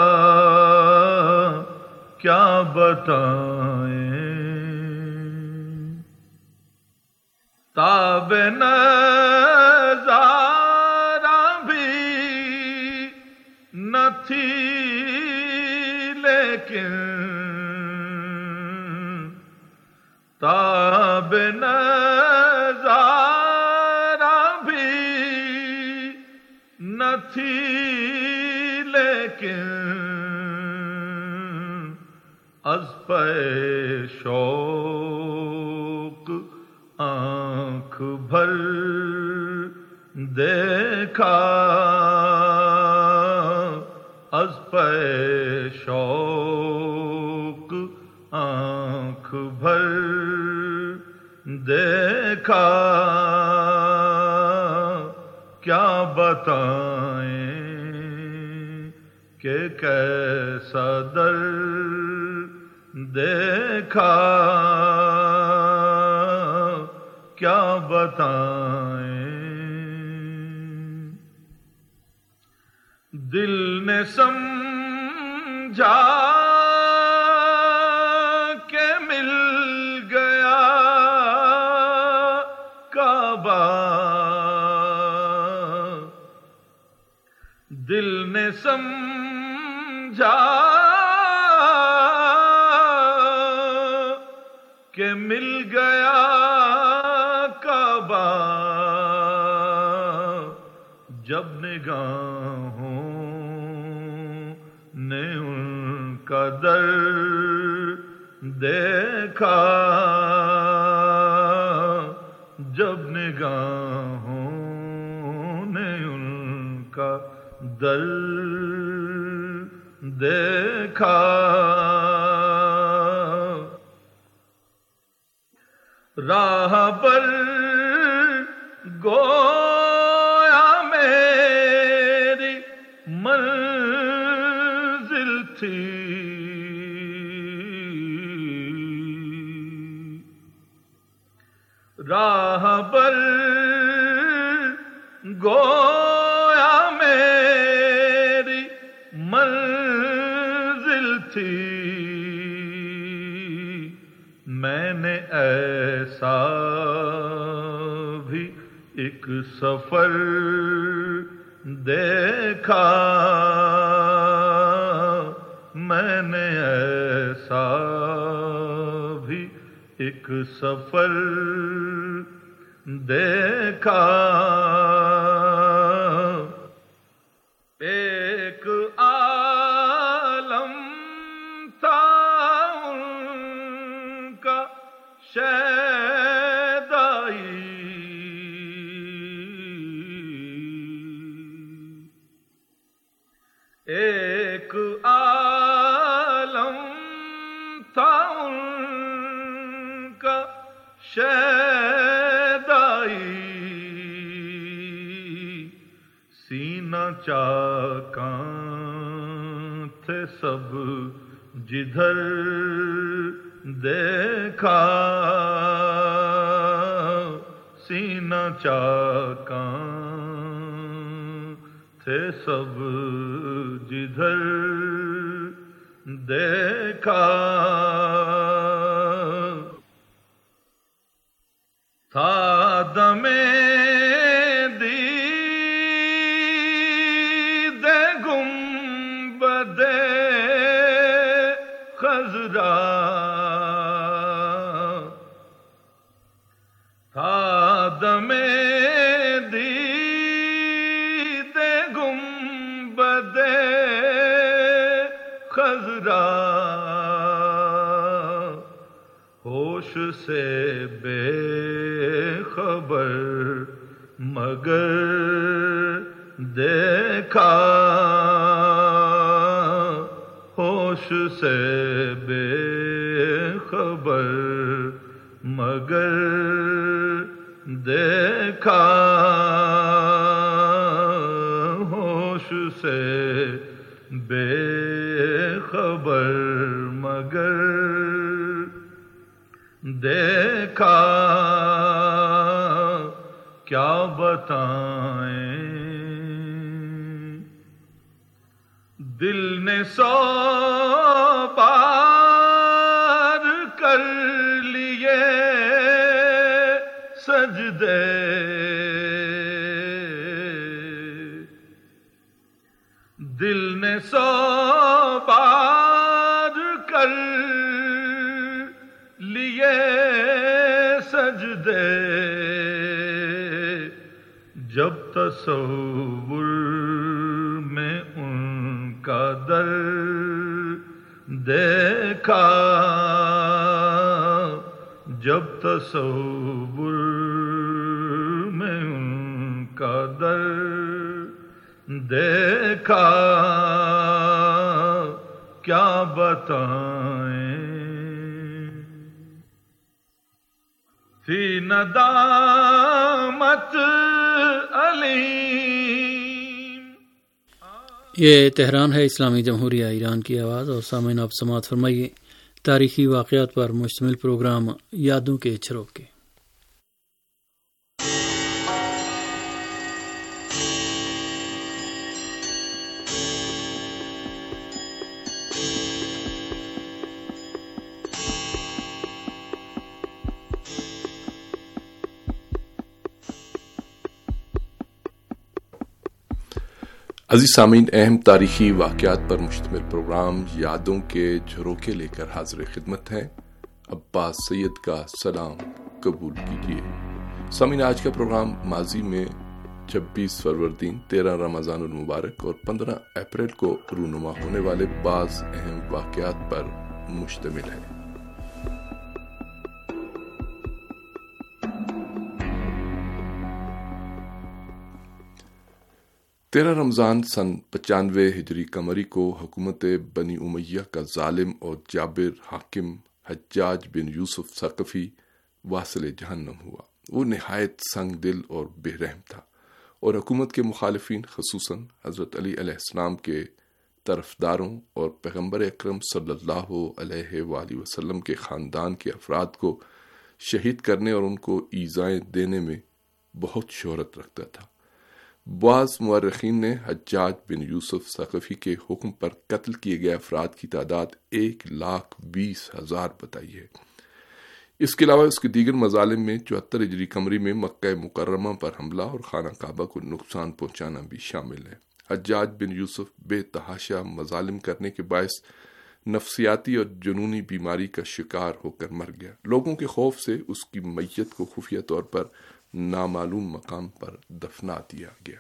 کیا بتائیں تاب نظارہ بھی نہ تھی لیکن تاب نظارہ بھی نہ تھی لیکن از پہ شوق آنکھ بھر دیکھا، از پہ شوق آنکھ بھر دیکھا، کیا بتائیں کہ کیسا در دیکھا، کیا بتائیں دل نے سمجھا کہ مل گیا کعبہ، دل نے سمجھا کہ مل گیا کعبہ، جب نگاہوں نے ان کا در دیکھا، جب نگاہوں نے ان کا در دیکھا، راہ پر گویا میری منزل تھی، راہ پر گویا میری منزل تھی، میں نے ایسا بھی ایک سفر دیکھا، میں نے ایسا بھی ایک سفر دیکھا، ایک شیدائی سینہ چاکاں تھے سب جدھر دیکھا سینہ چاکاں تھے سب جدھر دیکھا تھا دمے دید گنبد خضرا تھا دمے دید گنبد خضرا ہوش سے بے خبر مگر دیکھا ہوش سے بے خبر مگر دیکھا ہوش سے بے خبر مگر دیکھا کیا بتائیں دل نے 100 بار کر لیے سجدے دل نے 100 بار کر لیے سجدے جب تصور میں ان کا در دیکھا جب تصور میں ان کا در دیکھا کیا بتائیں فی ندامت علیم. یہ تہران ہے، اسلامی جمہوریہ ایران کی آواز. اور سامعین آپ سماعت فرمائیے تاریخی واقعات پر مشتمل پروگرام یادوں کے جھروکے. عزیز سامعین، اہم تاریخی واقعات پر مشتمل پروگرام یادوں کے جھروکے لے کر حاضر خدمت ہیں. عباس سید کا سلام قبول کیجیے. سامعین، آج کا پروگرام ماضی میں 26 فروردین، 13 رمضان المبارک اور 15 اپریل کو رونما ہونے والے بعض اہم واقعات پر مشتمل ہے. تیرہ رمضان سن 95 ہجری قمری کو حکومت بنی امیہ کا ظالم اور جابر حاکم حجاج بن یوسف ثقفی واصل جہنم ہوا. وہ نہایت سنگ دل اور بے رحم تھا اور حکومت کے مخالفین خصوصاً حضرت علی علیہ السلام کے طرفداروں اور پیغمبر اکرم صلی اللہ علیہ وآلہ وسلم کے خاندان کے افراد کو شہید کرنے اور ان کو ایذائیں دینے میں بہت شہرت رکھتا تھا. بعض مورخین نے حجاج بن یوسف ثقفی کے حکم پر قتل کیے گئے افراد کی تعداد 1,20,000 بتائی ہے. اس کے علاوہ اس کے دیگر مظالم میں 74 ہجری قمری میں مکہ مکرمہ پر حملہ اور خانہ کعبہ کو نقصان پہنچانا بھی شامل ہے. حجاج بن یوسف بے تحاشا مظالم کرنے کے باعث نفسیاتی اور جنونی بیماری کا شکار ہو کر مر گیا. لوگوں کے خوف سے اس کی میت کو خفیہ طور پر نامعلوم مقام پر دفنا دیا گیا.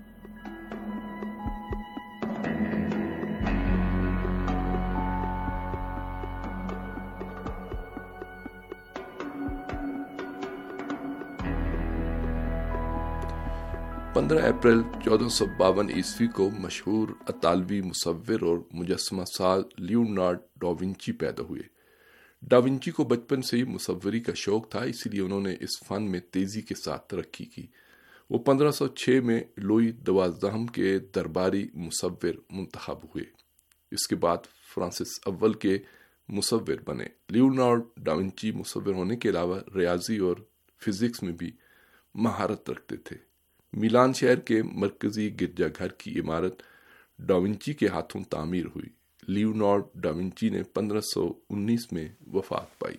اپریل 1452 عیسوی کو مشہور اطالوی مصور اور مجسمہ ساز لیونارڈو ڈاونچی پیدا ہوئے. ڈاونچی کو بچپن سے ہی مصوری کا شوق تھا، اسی لیے انہوں نے اس فن میں تیزی کے ساتھ ترقی کی۔ وہ 1506 میں لوئی 12 کے درباری مصور منتخب ہوئے۔ اس کے بعد فرانسس اول کے مصور بنے۔ لیونارڈو ڈاونچی مصور ہونے کے علاوہ ریاضی اور فزکس میں بھی مہارت رکھتے تھے۔ میلان شہر کے مرکزی گرجا گھر کی عمارت ڈاونچی کے ہاتھوں تعمیر ہوئی۔ لیونارڈو ڈاونچی نے 1519 میں وفات پائی۔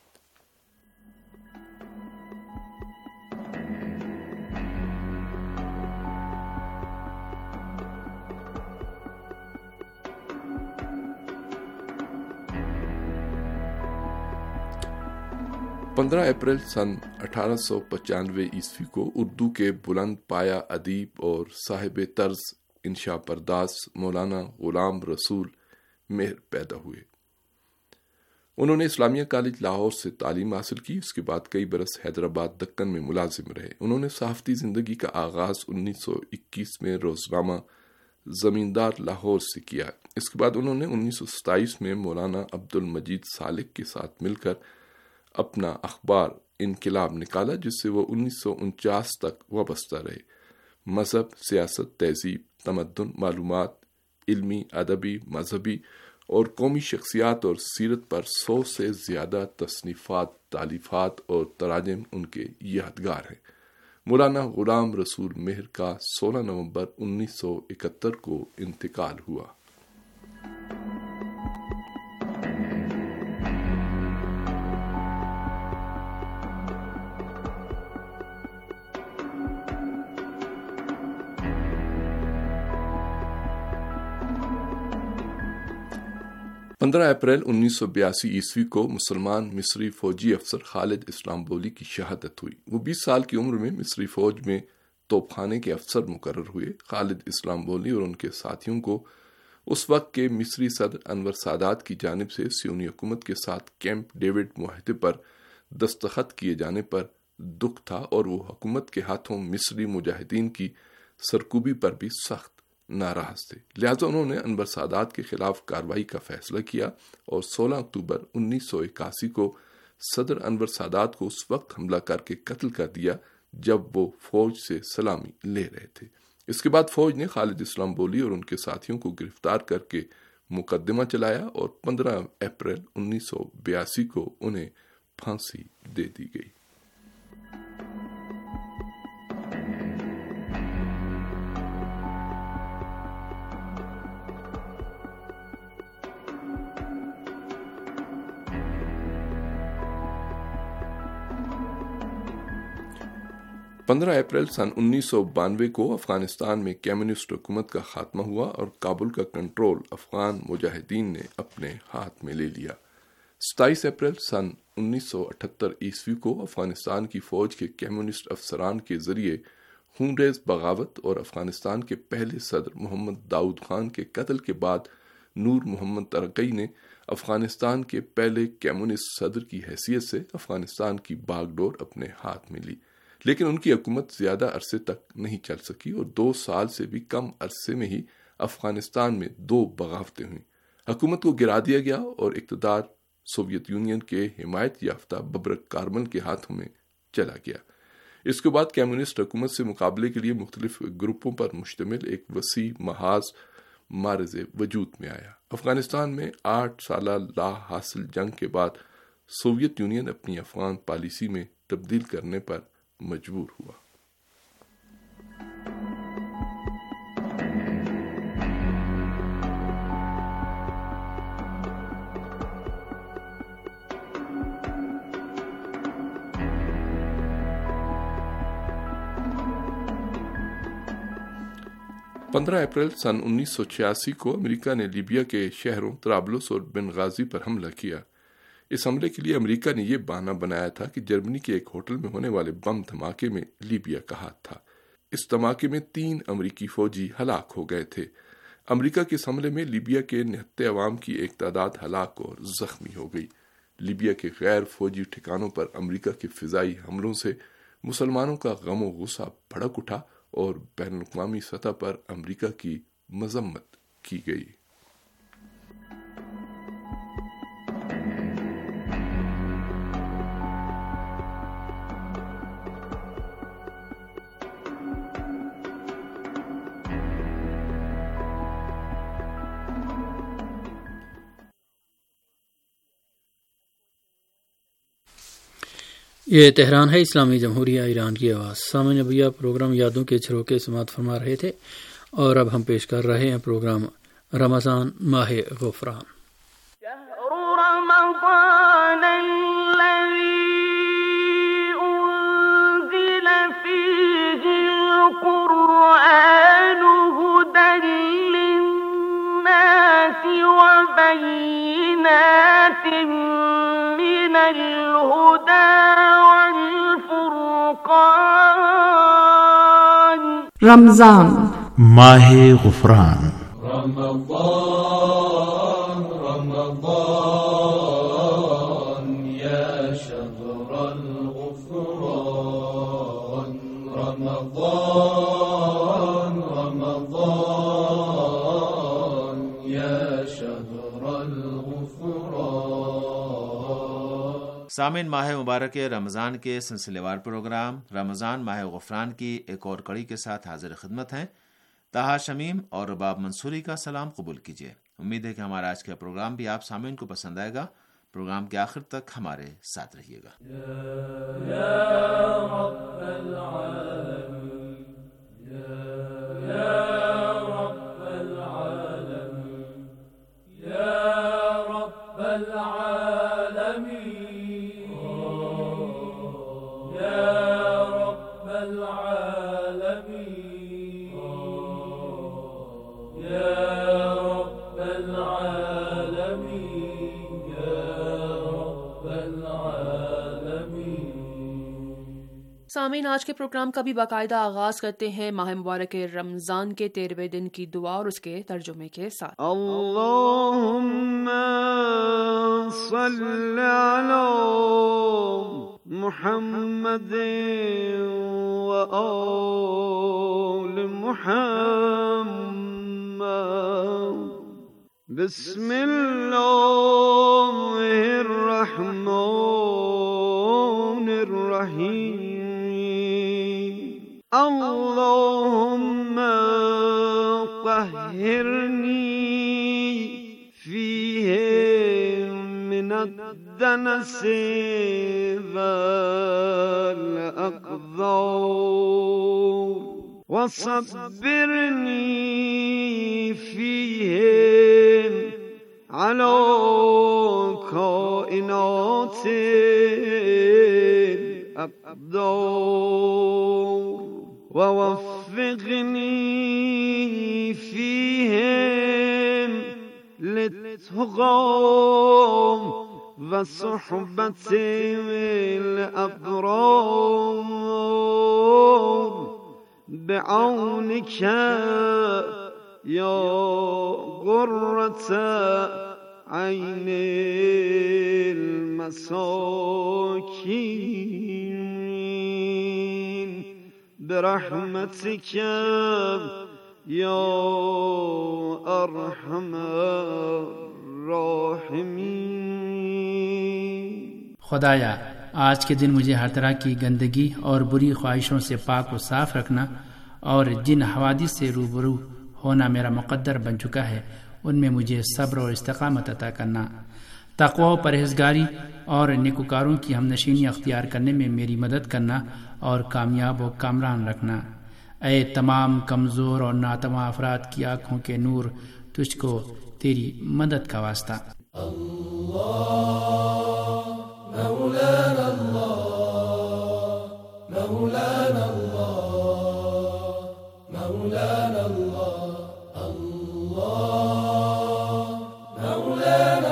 اپریل سن 1895 عیسوی کو اردو کے بلند پایہ ادیب اور صاحب طرز انشا پرداز مولانا غلام رسول مہر پیدا ہوئے۔ انہوں نے اسلامیہ کالج لاہور سے تعلیم حاصل کی، اس کے بعد کئی برس حیدرآباد دکن میں ملازم رہے۔ انہوں نے صحافتی زندگی کا آغاز 1921 میں روزنامہ زمیندار لاہور سے کیا۔ اس کے بعد انہوں نے 1927 میں مولانا عبد المجید سالک کے ساتھ مل کر اپنا اخبار انقلاب نکالا، جس سے وہ 1949 تک وابستہ رہے۔ مذہب، سیاست، تہذیب، تمدن، معلومات، علمی، ادبی، مذہبی اور قومی شخصیات اور سیرت پر 100 سے زیادہ تصنیفات، تالیفات اور تراجم ان کے یادگار ہیں۔ مولانا غلام رسول مہر کا 16 نومبر 1971 کو انتقال ہوا۔ اپریل 1982 عیسوی کو مسلمان مصری فوجی افسر خالد اسلام بولی کی شہادت ہوئی۔ وہ 20 سال کی عمر میں مصری فوج میں توپ خانے کے افسر مقرر ہوئے۔ خالد اسلام بولی اور ان کے ساتھیوں کو اس وقت کے مصری صدر انور سادات کی جانب سے سیونی حکومت کے ساتھ کیمپ ڈیوڈ معاہدے پر دستخط کیے جانے پر دکھ تھا، اور وہ حکومت کے ہاتھوں مصری مجاہدین کی سرکوبی پر بھی سخت ناراض تھے۔ لہذا انہوں نے انور سادات کے خلاف کارروائی کا فیصلہ کیا اور 16 اکتوبر 1981 کو صدر انور سادات کو اس وقت حملہ کر کے قتل کر دیا جب وہ فوج سے سلامی لے رہے تھے۔ اس کے بعد فوج نے خالد اسلام بولی اور ان کے ساتھیوں کو گرفتار کر کے مقدمہ چلایا اور 15 اپریل 1982 کو انہیں پھانسی دے دی گئی۔ 15 اپریل سن 1992 کو افغانستان میں کمیونسٹ حکومت کا خاتمہ ہوا اور کابل کا کنٹرول افغان مجاہدین نے اپنے ہاتھ میں لے لیا۔ 27 اپریل سن 1978 عیسوی کو افغانستان کی فوج کے کمیونسٹ افسران کے ذریعے خونریز بغاوت اور افغانستان کے پہلے صدر محمد داؤد خان کے قتل کے بعد نور محمد ترقی نے افغانستان کے پہلے کمیونسٹ صدر کی حیثیت سے افغانستان کی باغ ڈور اپنے ہاتھ میں لی، لیکن ان کی حکومت زیادہ عرصے تک نہیں چل سکی اور 2 سال سے بھی کم عرصے میں ہی افغانستان میں 2 بغاوتیں ہوئیں۔ حکومت کو گرا دیا گیا اور اقتدار سوویت یونین کے حمایت یافتہ ببرک کارمل کے ہاتھوں میں چلا گیا۔ اس کے بعد کمیونسٹ حکومت سے مقابلے کے لیے مختلف گروپوں پر مشتمل ایک وسیع محاذ مارز وجود میں آیا۔ افغانستان میں 8 سالہ لا حاصل جنگ کے بعد سوویت یونین اپنی افغان پالیسی میں تبدیل کرنے پر مجبور ہوا۔ اپریل سن 1986 کو امریکہ نے لیبیا کے شہروں طرابلس اور بنغازی پر حملہ کیا۔ اس حملے کے لیے امریکہ نے یہ بہانہ بنایا تھا کہ جرمنی کے ایک ہوٹل میں ہونے والے بم دھماکے میں لیبیا کا ہاتھ تھا۔ اس دھماکے میں 3 امریکی فوجی ہلاک ہو گئے تھے۔ امریکہ کے اس حملے میں لیبیا کے نہتے عوام کی ایک تعداد ہلاک اور زخمی ہو گئی۔ لیبیا کے غیر فوجی ٹھکانوں پر امریکہ کے فضائی حملوں سے مسلمانوں کا غم و غصہ بھڑک اٹھا اور بین الاقوامی سطح پر امریکہ کی مذمت کی گئی۔ یہ تہران ہے، اسلامی جمہوریہ ایران کی آواز۔ سامعین، ابھی آپ پروگرام یادوں کے جھروکے سماعت فرما رہے تھے، اور اب ہم پیش کر رہے ہیں پروگرام رمضان ماہ غفران۔ رمضان الذي أنزل فيه القرآن هدى للناس وبينات من الهدى والفرقان۔ رمضان ماہ غفران۔ سامعین، ماہ مبارک رمضان کے سلسلے وار پروگرام رمضان ماہ غفران کی ایک اور کڑی کے ساتھ حاضر خدمت ہیں۔ طاہا شمیم اور رباب منصوری کا سلام قبول کیجیے۔ امید ہے کہ ہمارا آج کا پروگرام بھی آپ سامعین کو پسند آئے گا۔ پروگرام کے آخر تک ہمارے ساتھ رہیے گا۔ یا رب العالمین، یا رب العالمین، یا رب العالمین، سامعین، آج کے پروگرام کا بھی باقاعدہ آغاز کرتے ہیں ماہ مبارک رمضان کے 13ویں دن کی دعا اور اس کے ترجمے کے ساتھ۔ اللہم صل علی محمد و آل محمد، بسم اللہ الرحمن الرحیم۔ اللهم طهرني فيه من الدنس والأقذار، وصبرني فيه على كائنات الأقدار، ووفقني فيهم للتقى وصحبة الأبرار، بعونك يا غرة عين المساكين، برحمتك یا ارحم الراحمین۔ خدایا، آج کے دن مجھے ہر طرح کی گندگی اور بری خواہشوں سے پاک و صاف رکھنا، اور جن حوادث سے روبرو ہونا میرا مقدر بن چکا ہے ان میں مجھے صبر و استقامت عطا کرنا، تقوی و پرہیزگاری اور نیکوکاروں کی ہم نشینی اختیار کرنے میں میری مدد کرنا اور کامیاب و کامران رکھنا۔ اے تمام کمزور اور ناتواں افراد کی آنکھوں کے نور، تجھ کو تیری مدد کا واسطہ۔ اللہ مولانا، اللہ مولانا، اللہ مولانا، اللہ مولانا،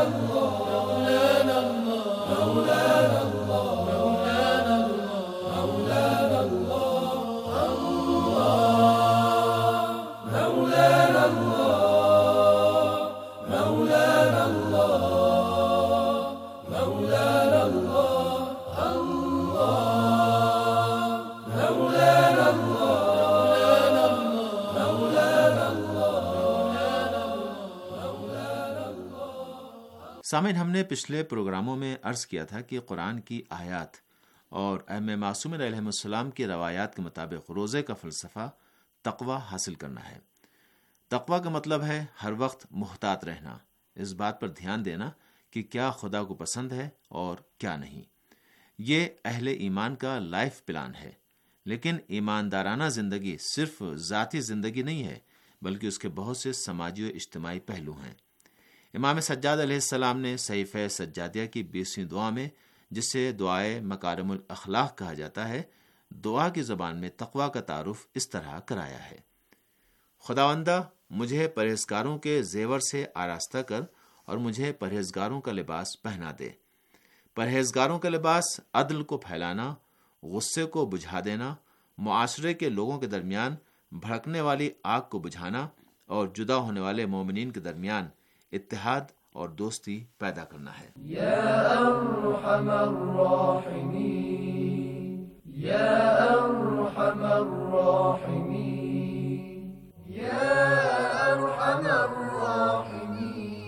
سامعین، ہم نے پچھلے پروگراموں میں عرض کیا تھا کہ قرآن کی آیات اور ائمہ معصومین علیہ السلام کی روایات کے مطابق روزے کا فلسفہ تقوی حاصل کرنا ہے۔ تقوی کا مطلب ہے ہر وقت محتاط رہنا، اس بات پر دھیان دینا کہ کیا خدا کو پسند ہے اور کیا نہیں۔ یہ اہل ایمان کا لائف پلان ہے، لیکن ایماندارانہ زندگی صرف ذاتی زندگی نہیں ہے، بلکہ اس کے بہت سے سماجی و اجتماعی پہلو ہیں۔ امام سجاد علیہ السلام نے صحیفہ سجادیہ کی 20ویں دعا میں، جسے دعائے مکارم الاخلاق کہا جاتا ہے، دعا کی زبان میں تقویٰ کا تعارف اس طرح کرایا ہے: خداوندہ، مجھے پرہیزگاروں کے زیور سے آراستہ کر اور مجھے پرہیزگاروں کا لباس پہنا دے۔ پرہیزگاروں کا لباس عدل کو پھیلانا، غصے کو بجھا دینا، معاشرے کے لوگوں کے درمیان بھڑکنے والی آگ کو بجھانا اور جدا ہونے والے مومنین کے درمیان اتحاد اور دوستی پیدا کرنا ہے۔ یا ارحم الراحمین، یا ارحم الراحمین، یا ارحم الراحمین،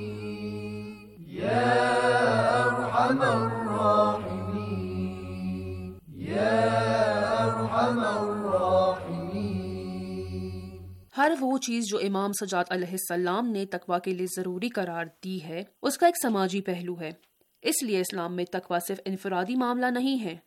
یا ارحم الراحمین، یا ارحم الراحمین۔ ہر وہ چیز جو امام سجاد علیہ السلام نے تقویٰ کے لیے ضروری قرار دی ہے، اس کا ایک سماجی پہلو ہے۔ اس لیے اسلام میں تقویٰ صرف انفرادی معاملہ نہیں ہے۔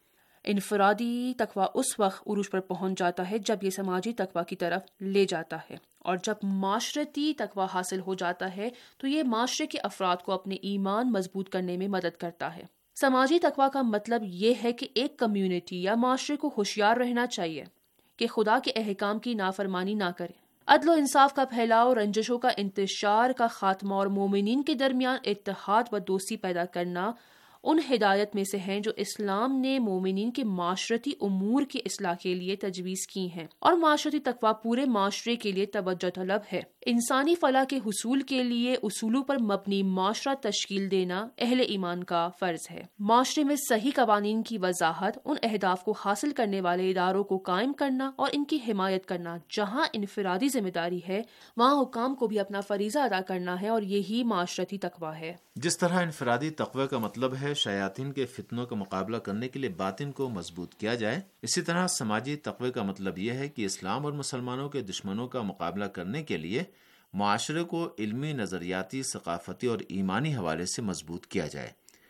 انفرادی تقویٰ اس وقت عروج پر پہنچ جاتا ہے جب یہ سماجی تقویٰ کی طرف لے جاتا ہے، اور جب معاشرتی تقویٰ حاصل ہو جاتا ہے تو یہ معاشرے کے افراد کو اپنے ایمان مضبوط کرنے میں مدد کرتا ہے۔ سماجی تقویٰ کا مطلب یہ ہے کہ ایک کمیونٹی یا معاشرے کو ہوشیار رہنا چاہیے کہ خدا کے احکام کی نافرمانی نہ کرے، عدل و انصاف کا پھیلاؤ، رنجشوں کا انتشار کا خاتمہ اور مومنین کے درمیان اتحاد و دوستی پیدا کرنا ان ہدایت میں سے ہیں جو اسلام نے مومنین کے معاشرتی امور کی اصلاح کے لیے تجویز کی ہیں، اور معاشرتی تقویٰ پورے معاشرے کے لیے توجہ طلب ہے۔ انسانی فلاح کے حصول کے لیے اصولوں پر مبنی معاشرہ تشکیل دینا اہل ایمان کا فرض ہے۔ معاشرے میں صحیح قوانین کی وضاحت، ان اہداف کو حاصل کرنے والے اداروں کو قائم کرنا اور ان کی حمایت کرنا۔ جہاں انفرادی ذمہ داری ہے، وہاں حکام کو بھی اپنا فریضہ ادا کرنا ہے، اور یہی معاشرتی تقویٰ ہے۔ جس طرح انفرادی تقوی کا مطلب ہے شیاطین کے فتنوں کا مقابلہ کرنے کے لیے باطن کو مضبوط کیا جائے، اسی طرح سماجی تقوی کا مطلب یہ ہے کہ اسلام اور مسلمانوں کے دشمنوں کا مقابلہ کرنے کے لیے معاشرے کو علمی، نظریاتی، ثقافتی اور ایمانی حوالے سے مضبوط کیا جائے۔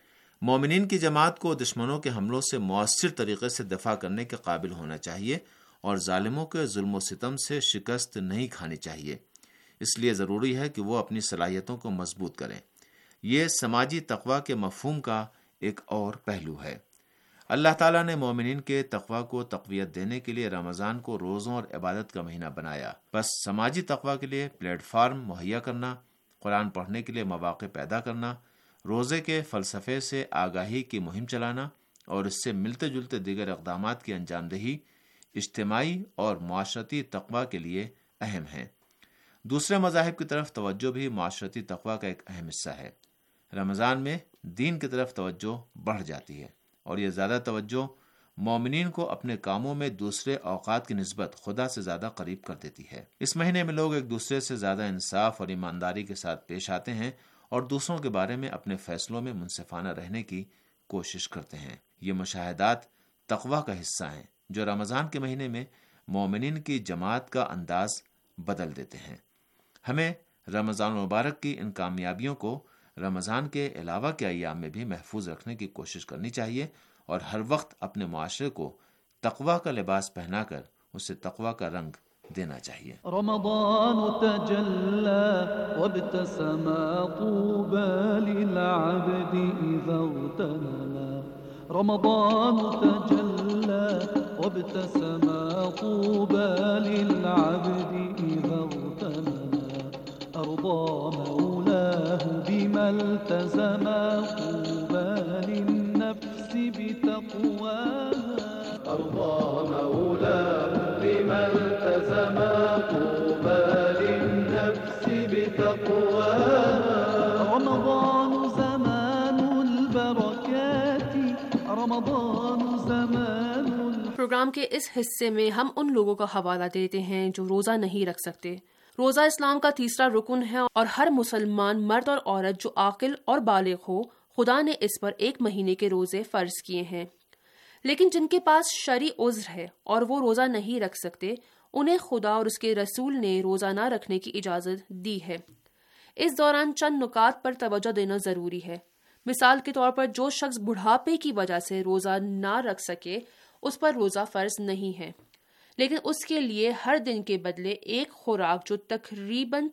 مومنین کی جماعت کو دشمنوں کے حملوں سے مؤثر طریقے سے دفاع کرنے کے قابل ہونا چاہیے اور ظالموں کے ظلم و ستم سے شکست نہیں کھانی چاہیے۔ اس لیے ضروری ہے کہ وہ اپنی صلاحیتوں کو مضبوط کریں۔ یہ سماجی تقوی کے مفہوم کا ایک اور پہلو ہے۔ اللہ تعالیٰ نے مومنین کے تقوی کو تقویت دینے کے لیے رمضان کو روزوں اور عبادت کا مہینہ بنایا۔ بس سماجی تقوی کے لیے پلیٹ فارم مہیا کرنا، قرآن پڑھنے کے لیے مواقع پیدا کرنا، روزے کے فلسفے سے آگاہی کی مہم چلانا اور اس سے ملتے جلتے دیگر اقدامات کی انجام دہی اجتماعی اور معاشرتی تقوی کے لیے اہم ہیں۔ دوسرے مذاہب کی طرف توجہ بھی معاشرتی تقوی کا ایک اہم حصہ ہے۔ رمضان میں دین کی طرف توجہ بڑھ جاتی ہے، اور یہ زیادہ توجہ مومنین کو اپنے کاموں میں دوسرے اوقات کی نسبت خدا سے زیادہ قریب کر دیتی ہے۔ اس مہینے میں لوگ ایک دوسرے سے زیادہ انصاف اور ایمانداری کے ساتھ پیش آتے ہیں اور دوسروں کے بارے میں اپنے فیصلوں میں منصفانہ رہنے کی کوشش کرتے ہیں۔ یہ مشاہدات تقوی کا حصہ ہیں جو رمضان کے مہینے میں مومنین کی جماعت کا انداز بدل دیتے ہیں۔ ہمیں رمضان المبارک کی ان کامیابیوں کو رمضان کے علاوہ کے ایام میں بھی محفوظ رکھنے کی کوشش کرنی چاہیے اور ہر وقت اپنے معاشرے کو تقوی کا لباس پہنا کر اسے تقوی کا رنگ دینا چاہیے۔ رمضان تجلى وابتسم طوبى للعبد إذا اغتنما، رمضان تجلى وابتسم طوبى للعبد إذا اغتنما، أرضى مولاه بما التزم، طوبى للنفس بتقواها، أرضى مولاه بما التزم، طوبى للنفس بتقواها، رمضان زمان البركات، رمضان زمان۔ پروگرام کے اس حصے میں ہم ان لوگوں کا حوالہ دیتے ہیں جو روزہ نہیں رکھ سکتے۔ روزہ اسلام کا تیسرا رکن ہے اور ہر مسلمان مرد اور عورت جو عاقل اور بالغ ہو، خدا نے اس پر 1 مہینے کے روزے فرض کیے ہیں۔ لیکن جن کے پاس شرعی عذر ہے اور وہ روزہ نہیں رکھ سکتے، انہیں خدا اور اس کے رسول نے روزہ نہ رکھنے کی اجازت دی ہے۔ اس دوران چند نکات پر توجہ دینا ضروری ہے۔ مثال کے طور پر جو شخص بڑھاپے کی وجہ سے روزہ نہ رکھ سکے اس پر روزہ فرض نہیں ہے، لیکن اس کے لیے ہر دن کے بدلے ایک خوراک جو تقریباً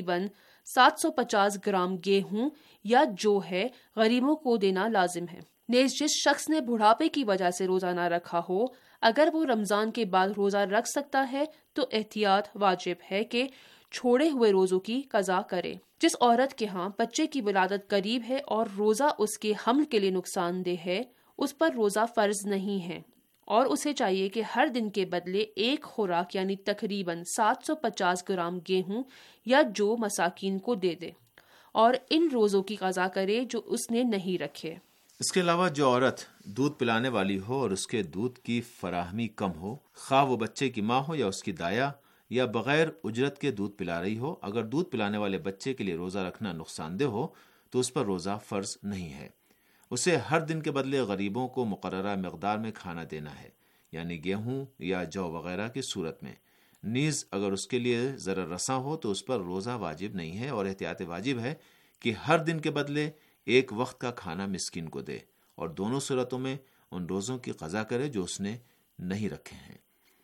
750 گرام گیہوں یا جو ہے غریبوں کو دینا لازم ہے۔ نیز جس شخص نے بڑھاپے کی وجہ سے روزہ نہ رکھا ہو، اگر وہ رمضان کے بعد روزہ رکھ سکتا ہے تو احتیاط واجب ہے کہ چھوڑے ہوئے روزوں کی قضا کرے۔ جس عورت کے ہاں بچے کی ولادت قریب ہے اور روزہ اس کے حمل کے لیے نقصان دہ ہے، اس پر روزہ فرض نہیں ہے اور اسے چاہیے کہ ہر دن کے بدلے ایک خوراک یعنی تقریباً 750 گرام گیہوں یا جو مساکین کو دے دے اور ان روزوں کی قضا کرے جو اس نے نہیں رکھے۔ اس کے علاوہ جو عورت دودھ پلانے والی ہو اور اس کے دودھ کی فراہمی کم ہو، خواہ وہ بچے کی ماں ہو یا اس کی دایا، یا بغیر اجرت کے دودھ پلا رہی ہو، اگر دودھ پلانے والے بچے کے لیے روزہ رکھنا نقصان دہ ہو تو اس پر روزہ فرض نہیں ہے۔ اسے ہر دن کے بدلے غریبوں کو مقررہ مقدار میں کھانا دینا ہے، یعنی گیہوں یا جو وغیرہ کی صورت میں۔ نیز اگر اس کے لیے ضرر رساں ہو تو اس پر روزہ واجب نہیں ہے، اور احتیاط واجب ہے کہ ہر دن کے بدلے ایک وقت کا کھانا مسکین کو دے، اور دونوں صورتوں میں ان روزوں کی قضا کرے جو اس نے نہیں رکھے ہیں۔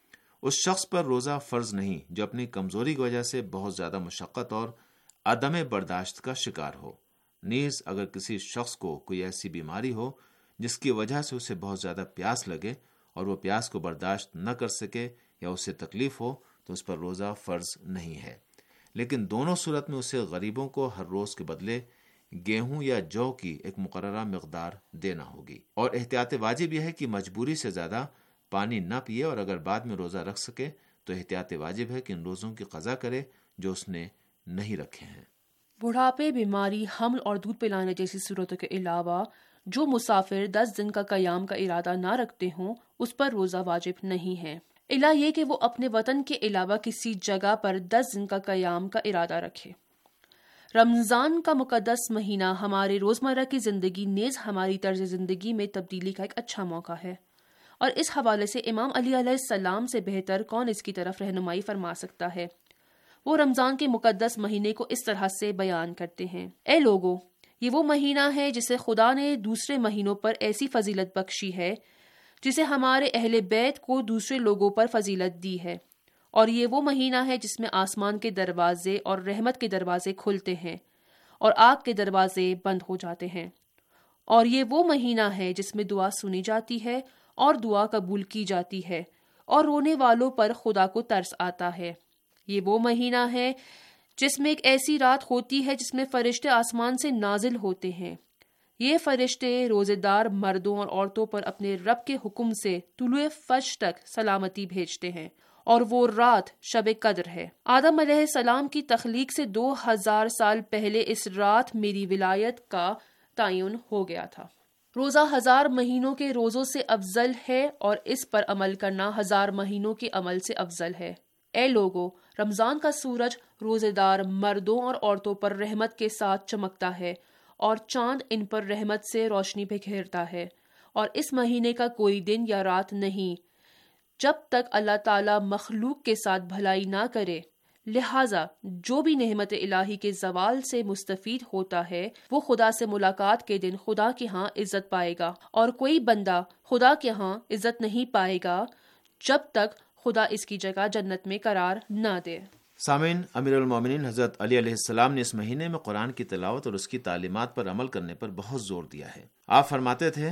اس شخص پر روزہ فرض نہیں جو اپنی کمزوری کی وجہ سے بہت زیادہ مشقت اور عدم برداشت کا شکار ہو۔ نیز اگر کسی شخص کو کوئی ایسی بیماری ہو جس کی وجہ سے اسے بہت زیادہ پیاس لگے اور وہ پیاس کو برداشت نہ کر سکے یا اسے تکلیف ہو تو اس پر روزہ فرض نہیں ہے، لیکن دونوں صورت میں اسے غریبوں کو ہر روز کے بدلے گیہوں یا جو کی ایک مقررہ مقدار دینا ہوگی۔ اور احتیاط واجب یہ ہے کہ مجبوری سے زیادہ پانی نہ پیے، اور اگر بعد میں روزہ رکھ سکے تو احتیاط واجب ہے کہ ان روزوں کی قضا کرے جو اس نے نہیں رکھے ہیں۔ بڑھاپے، بیماری، حمل اور دودھ پلانے جیسی صورتوں کے علاوہ جو مسافر 10 دن کا قیام کا ارادہ نہ رکھتے ہوں اس پر روزہ واجب نہیں ہے، الا یہ کہ وہ اپنے وطن کے علاوہ کسی جگہ پر 10 دن کا قیام کا ارادہ رکھے۔ رمضان کا مقدس مہینہ ہمارے روزمرہ کی زندگی نیز ہماری طرز زندگی میں تبدیلی کا ایک اچھا موقع ہے، اور اس حوالے سے امام علی علیہ السلام سے بہتر کون اس کی طرف رہنمائی فرما سکتا ہے۔ وہ رمضان کے مقدس مہینے کو اس طرح سے بیان کرتے ہیں: اے لوگو، یہ وہ مہینہ ہے جسے خدا نے دوسرے مہینوں پر ایسی فضیلت بخشی ہے جسے ہمارے اہل بیت کو دوسرے لوگوں پر فضیلت دی ہے، اور یہ وہ مہینہ ہے جس میں آسمان کے دروازے اور رحمت کے دروازے کھلتے ہیں اور آگ کے دروازے بند ہو جاتے ہیں، اور یہ وہ مہینہ ہے جس میں دعا سنی جاتی ہے اور دعا قبول کی جاتی ہے، اور رونے والوں پر خدا کو ترس آتا ہے۔ یہ وہ مہینہ ہے جس میں ایک ایسی رات ہوتی ہے جس میں فرشتے آسمان سے نازل ہوتے ہیں۔ یہ فرشتے روزے دار مردوں اور عورتوں پر اپنے رب کے حکم سے طلوع فجر تک سلامتی بھیجتے ہیں، اور وہ رات شب قدر ہے۔ آدم علیہ السلام کی تخلیق سے 2000 سال پہلے اس رات میری ولایت کا تعین ہو گیا تھا۔ روزہ 1000 مہینوں کے روزوں سے افضل ہے اور اس پر عمل کرنا 1000 مہینوں کے عمل سے افضل ہے۔ اے لوگو، رمضان کا سورج روزے دار مردوں اور عورتوں پر رحمت کے ساتھ چمکتا ہے اور چاند ان پر رحمت سے روشنی بکھیرتا ہے، اور اس مہینے کا کوئی دن یا رات نہیں جب تک اللہ تعالی مخلوق کے ساتھ بھلائی نہ کرے۔ لہٰذا جو بھی نعمت الہی کے زوال سے مستفید ہوتا ہے وہ خدا سے ملاقات کے دن خدا کے ہاں عزت پائے گا، اور کوئی بندہ خدا کے ہاں عزت نہیں پائے گا جب تک خدا اس کی جگہ جنت میں قرار نہ دے۔ سامعین، امیر المومنین حضرت علی علیہ السلام نے اس مہینے میں قرآن کی تلاوت اور اس کی تعلیمات پر عمل کرنے پر بہت زور دیا ہے۔ آپ فرماتے تھے،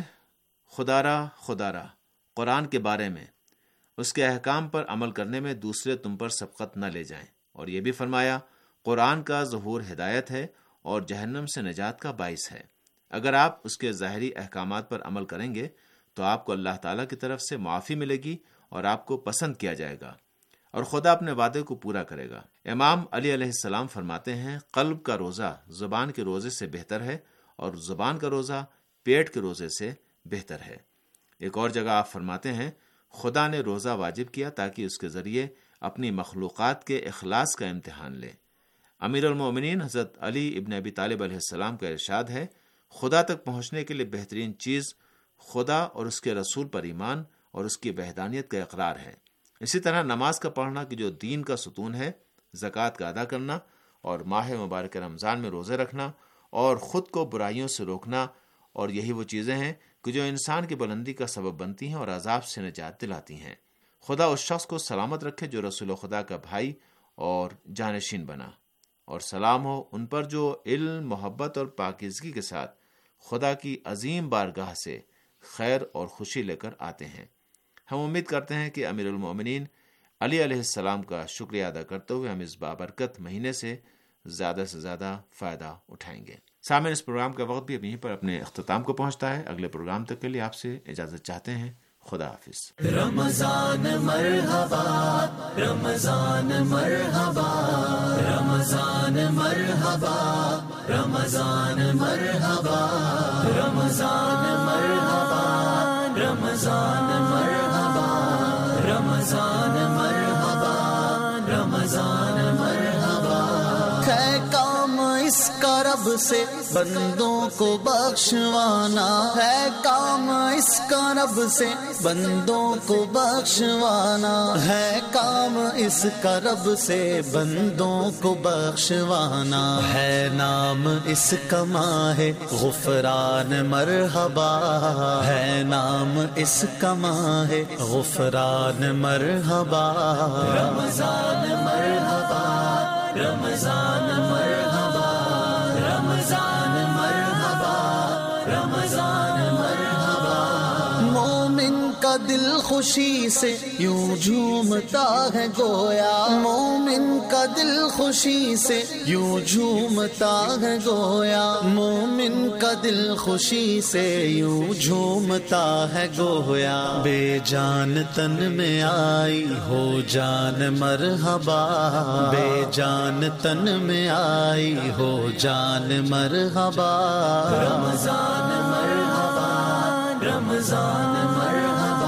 خدا را قرآن کے بارے میں، اس کے احکام پر عمل کرنے میں دوسرے تم پر سبقت نہ لے جائیں، اور یہ بھی فرمایا قرآن کا ظہور ہدایت ہے اور جہنم سے نجات کا باعث ہے۔ اگر آپ اس کے ظاہری احکامات پر عمل کریں گے تو آپ کو اللہ تعالیٰ کی طرف سے معافی ملے گی اور آپ کو پسند کیا جائے گا، اور خدا اپنے وعدے کو پورا کرے گا۔ امام علی علیہ السلام فرماتے ہیں، قلب کا روزہ زبان کے روزے سے بہتر ہے اور زبان کا روزہ پیٹ کے روزے سے بہتر ہے۔ ایک اور جگہ آپ فرماتے ہیں، خدا نے روزہ واجب کیا تاکہ اس کے ذریعے اپنی مخلوقات کے اخلاص کا امتحان لے۔ امیر المومنین حضرت علی ابن ابی طالب علیہ السلام کا ارشاد ہے، خدا تک پہنچنے کے لیے بہترین چیز خدا اور اس کے رسول پر ایمان اور اس کی وحدانیت کا اقرار ہے۔ اسی طرح نماز کا پڑھنا کہ جو دین کا ستون ہے، زکوٰۃ کا ادا کرنا اور ماہ مبارک رمضان میں روزے رکھنا اور خود کو برائیوں سے روکنا اور یہی وہ چیزیں ہیں کہ جو انسان کی بلندی کا سبب بنتی ہیں اور عذاب سے نجات دلاتی ہیں۔ خدا اس شخص کو سلامت رکھے جو رسول خدا کا بھائی اور جانشین بنا، اور سلام ہو ان پر جو علم، محبت اور پاکیزگی کے ساتھ خدا کی عظیم بارگاہ سے خیر اور خوشی لے کر آتے ہیں۔ ہم امید کرتے ہیں کہ امیر المومنین علی علیہ السلام کا شکریہ ادا کرتے ہوئے ہم اس بابرکت مہینے سے زیادہ فائدہ اٹھائیں گے۔ سامعین، اس پروگرام کا وقت بھی یہیں پر اپنے اختتام کو پہنچتا ہے۔ اگلے پروگرام تک کے لیے آپ سے اجازت چاہتے ہیں۔ خدا حافظ۔ رمضان مرحبا، رمضان مرحبا، رمضان مرحبا، رمضان مرحبا، رمضان مرحبا، رمضان مرحبا، رمضان مرحبا، رمضان مرحبا۔ ہے کام اس کا رب سے بندوں کو بخشوانا، ہے کام اس کا رب سے بندوں کو بخشوانا، ہے کام اس کا رب سے بندوں کو بخشوانا، ہے نام اس کا ماہ غفران مرحبا، ہے نام اس کا ماہ غفران مرحبا۔ رمضان مرحبا، رمضان مرحبا، رمضان مرحبا، رمضان مرحبا۔ مومن کا دل خوشی سے یوں جھومتا ہے گویا، مومن کا دل خوشی سے یوں جھومتا ہے گویا، مومن کا دل خوشی سے یوں جھومتا ہے گویا۔ بے جان تن میں آئی ہو جان مرحبا، بے جان تن میں آئی ہو جان مرحبا۔ رمضان مرحبا، رمضان مرحبا،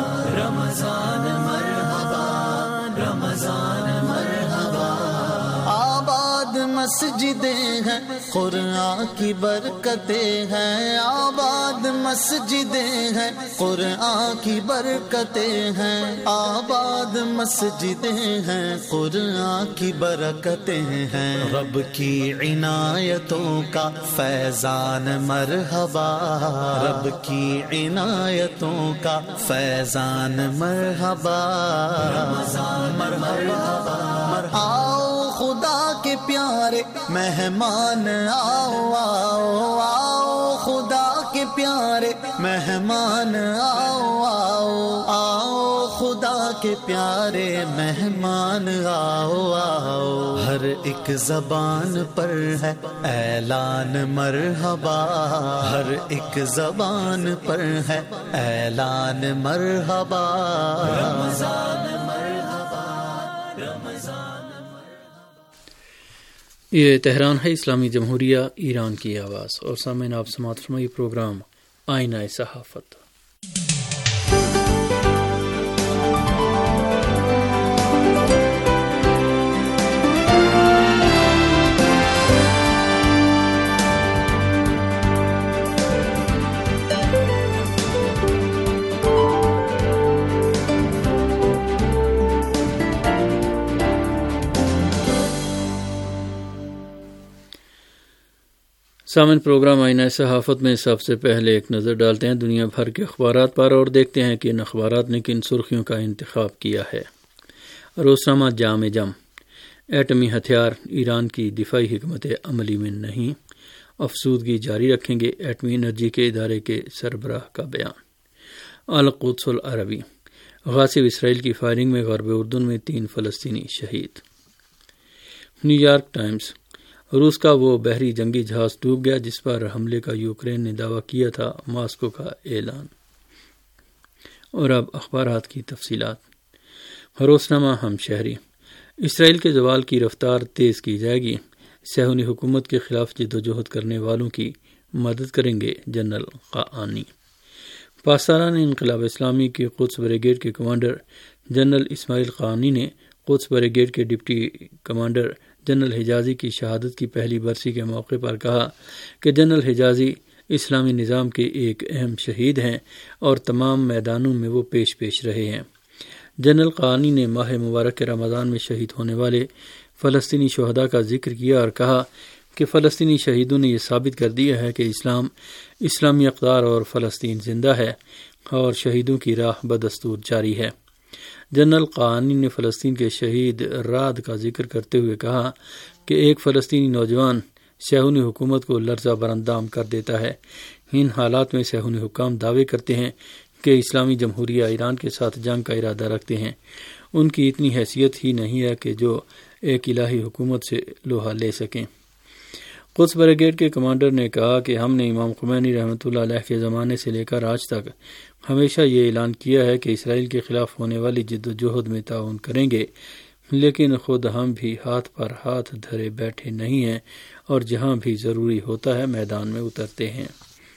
رمضان مرحبا، رمضان مرحبا۔ آباد مسجدیں ہیں، قرآن کی برکتیں ہیں، آباد مسجدیں ہیں، قرآن کی برکتیں ہیں، آباد مسجدیں ہیں، قرآن کی برکتیں ہیں۔ رب کی عنایتوں کا فیضان مرحبا، رب کی عنایتوں کا فیضان مرحبا۔ رمضان مرحبا، آؤ خدا کے پیارے مہمان، آؤ آؤ آؤ خدا کے پیارے مہمان، آؤ آؤ آؤ خدا کے پیارے مہمان، آؤ آؤ۔ ہر ایک زبان پر ہے اعلان مرحبا، ہر ایک زبان پر ہے اعلان مرحبا۔ رمضان مرحبا، رمضان۔ یہ تہران ہے، اسلامی جمہوریہ ایران کی آواز، اور سامعین آپ سماعت فرمائیے پروگرام آئینہ صحافت۔ سامعین، پروگرام آئینہ صحافت میں سب سے پہلے ایک نظر ڈالتے ہیں دنیا بھر کے اخبارات پر اور دیکھتے ہیں کہ ان اخبارات نے کن سرخیوں کا انتخاب کیا ہے۔ روزنامہ جام جم، ایٹمی ہتھیار ایران کی دفاعی حکمت عملی میں نہیں، افسودگی جاری رکھیں گے، ایٹمی انرجی کے ادارے کے سربراہ کا بیان۔ القدس العربی، غاصب اسرائیل کی فائرنگ میں غرب اردن میں 3 فلسطینی شہید۔ نیو یارک ٹائمز، روس کا وہ بحری جنگی جہاز ڈوب گیا جس پر حملے کا یوکرین نے دعویٰ کیا تھا، ماسکو کا اعلان۔ اور اب اخبارات کی تفصیلات۔ روزنامہ ہم شہری، اسرائیل کے زوال کی رفتار تیز کی جائے گی، صہیونی حکومت کے خلاف جدوجہد کرنے والوں کی مدد کریں گے جنرل قاانی۔ پاسداران انقلاب اسلامی کے قدس بریگیڈ کے کمانڈر جنرل اسماعیل قاانی نے قدس بریگیڈ کے ڈپٹی کمانڈر جنرل حجازی کی شہادت کی پہلی برسی کے موقع پر کہا کہ جنرل حجازی اسلامی نظام کے ایک اہم شہید ہیں اور تمام میدانوں میں وہ پیش رہے ہیں۔ جنرل قاانی نے ماہ مبارک رمضان میں شہید ہونے والے فلسطینی شہداء کا ذکر کیا اور کہا کہ فلسطینی شہیدوں نے یہ ثابت کر دیا ہے کہ اسلامی اقدار اور فلسطین زندہ ہے اور شہیدوں کی راہ بدستور جاری ہے۔ جنرل قانی نے فلسطین کے شہید راد کا ذکر کرتے ہوئے کہا کہ ایک فلسطینی نوجوان صہیونی حکومت کو لرزہ براندام کر دیتا ہے۔ ان حالات میں صہیونی حکام دعوے کرتے ہیں کہ اسلامی جمہوریہ ایران کے ساتھ جنگ کا ارادہ رکھتے ہیں۔ ان کی اتنی حیثیت ہی نہیں ہے کہ جو ایک الہی حکومت سے لوہا لے سکیں۔ قدس بریگیڈ کے کمانڈر نے کہا کہ ہم نے امام خمینی رحمۃ اللہ علیہ کے زمانے سے لے کر آج تک ہمیشہ یہ اعلان کیا ہے کہ اسرائیل کے خلاف ہونے والی جد و جہد میں تعاون کریں گے، لیکن خود ہم بھی ہاتھ پر ہاتھ دھرے بیٹھے نہیں ہیں اور جہاں بھی ضروری ہوتا ہے میدان میں اترتے ہیں۔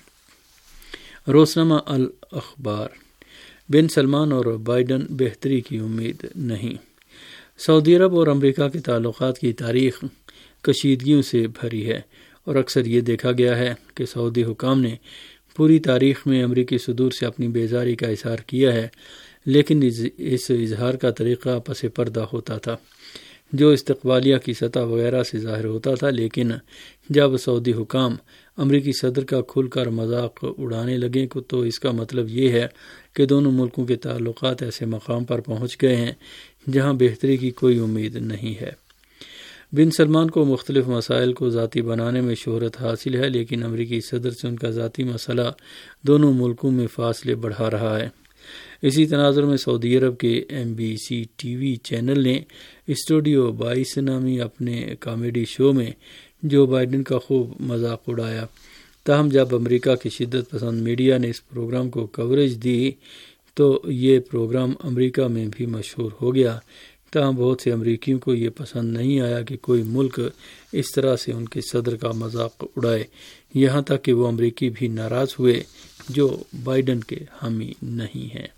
روزنامہ الاخبار، بن سلمان اور بائیڈن بہتری کی امید نہیں۔ سعودی عرب اور امریکہ کے تعلقات کی تاریخ کشیدگیوں سے بھری ہے اور اکثر یہ دیکھا گیا ہے کہ سعودی حکام نے پوری تاریخ میں امریکی صدور سے اپنی بیزاری کا اظہار کیا ہے، لیکن اس اظہار کا طریقہ پس پردہ ہوتا تھا، جو استقبالیہ کی سطح وغیرہ سے ظاہر ہوتا تھا، لیکن جب سعودی حکام امریکی صدر کا کھل کر مذاق اڑانے لگے تو اس کا مطلب یہ ہے کہ دونوں ملکوں کے تعلقات ایسے مقام پر پہنچ گئے ہیں جہاں بہتری کی کوئی امید نہیں ہے۔ بن سلمان کو مختلف مسائل کو ذاتی بنانے میں شہرت حاصل ہے، لیکن امریکی صدر سے ان کا ذاتی مسئلہ دونوں ملکوں میں فاصلے بڑھا رہا ہے۔ اسی تناظر میں سعودی عرب کے MBC ٹی وی چینل نے اسٹوڈیو 22 نامی اپنے کامیڈی شو میں جو بائیڈن کا خوب مذاق اڑایا۔ تاہم جب امریکہ کی شدت پسند میڈیا نے اس پروگرام کو کوریج دی تو یہ پروگرام امریکہ میں بھی مشہور ہو گیا۔ تاہم بہت سے امریکیوں کو یہ پسند نہیں آیا کہ کوئی ملک اس طرح سے ان کے صدر کا مذاق اڑائے، یہاں تک کہ وہ امریکی بھی ناراض ہوئے جو بائیڈن کے حامی نہیں ہیں۔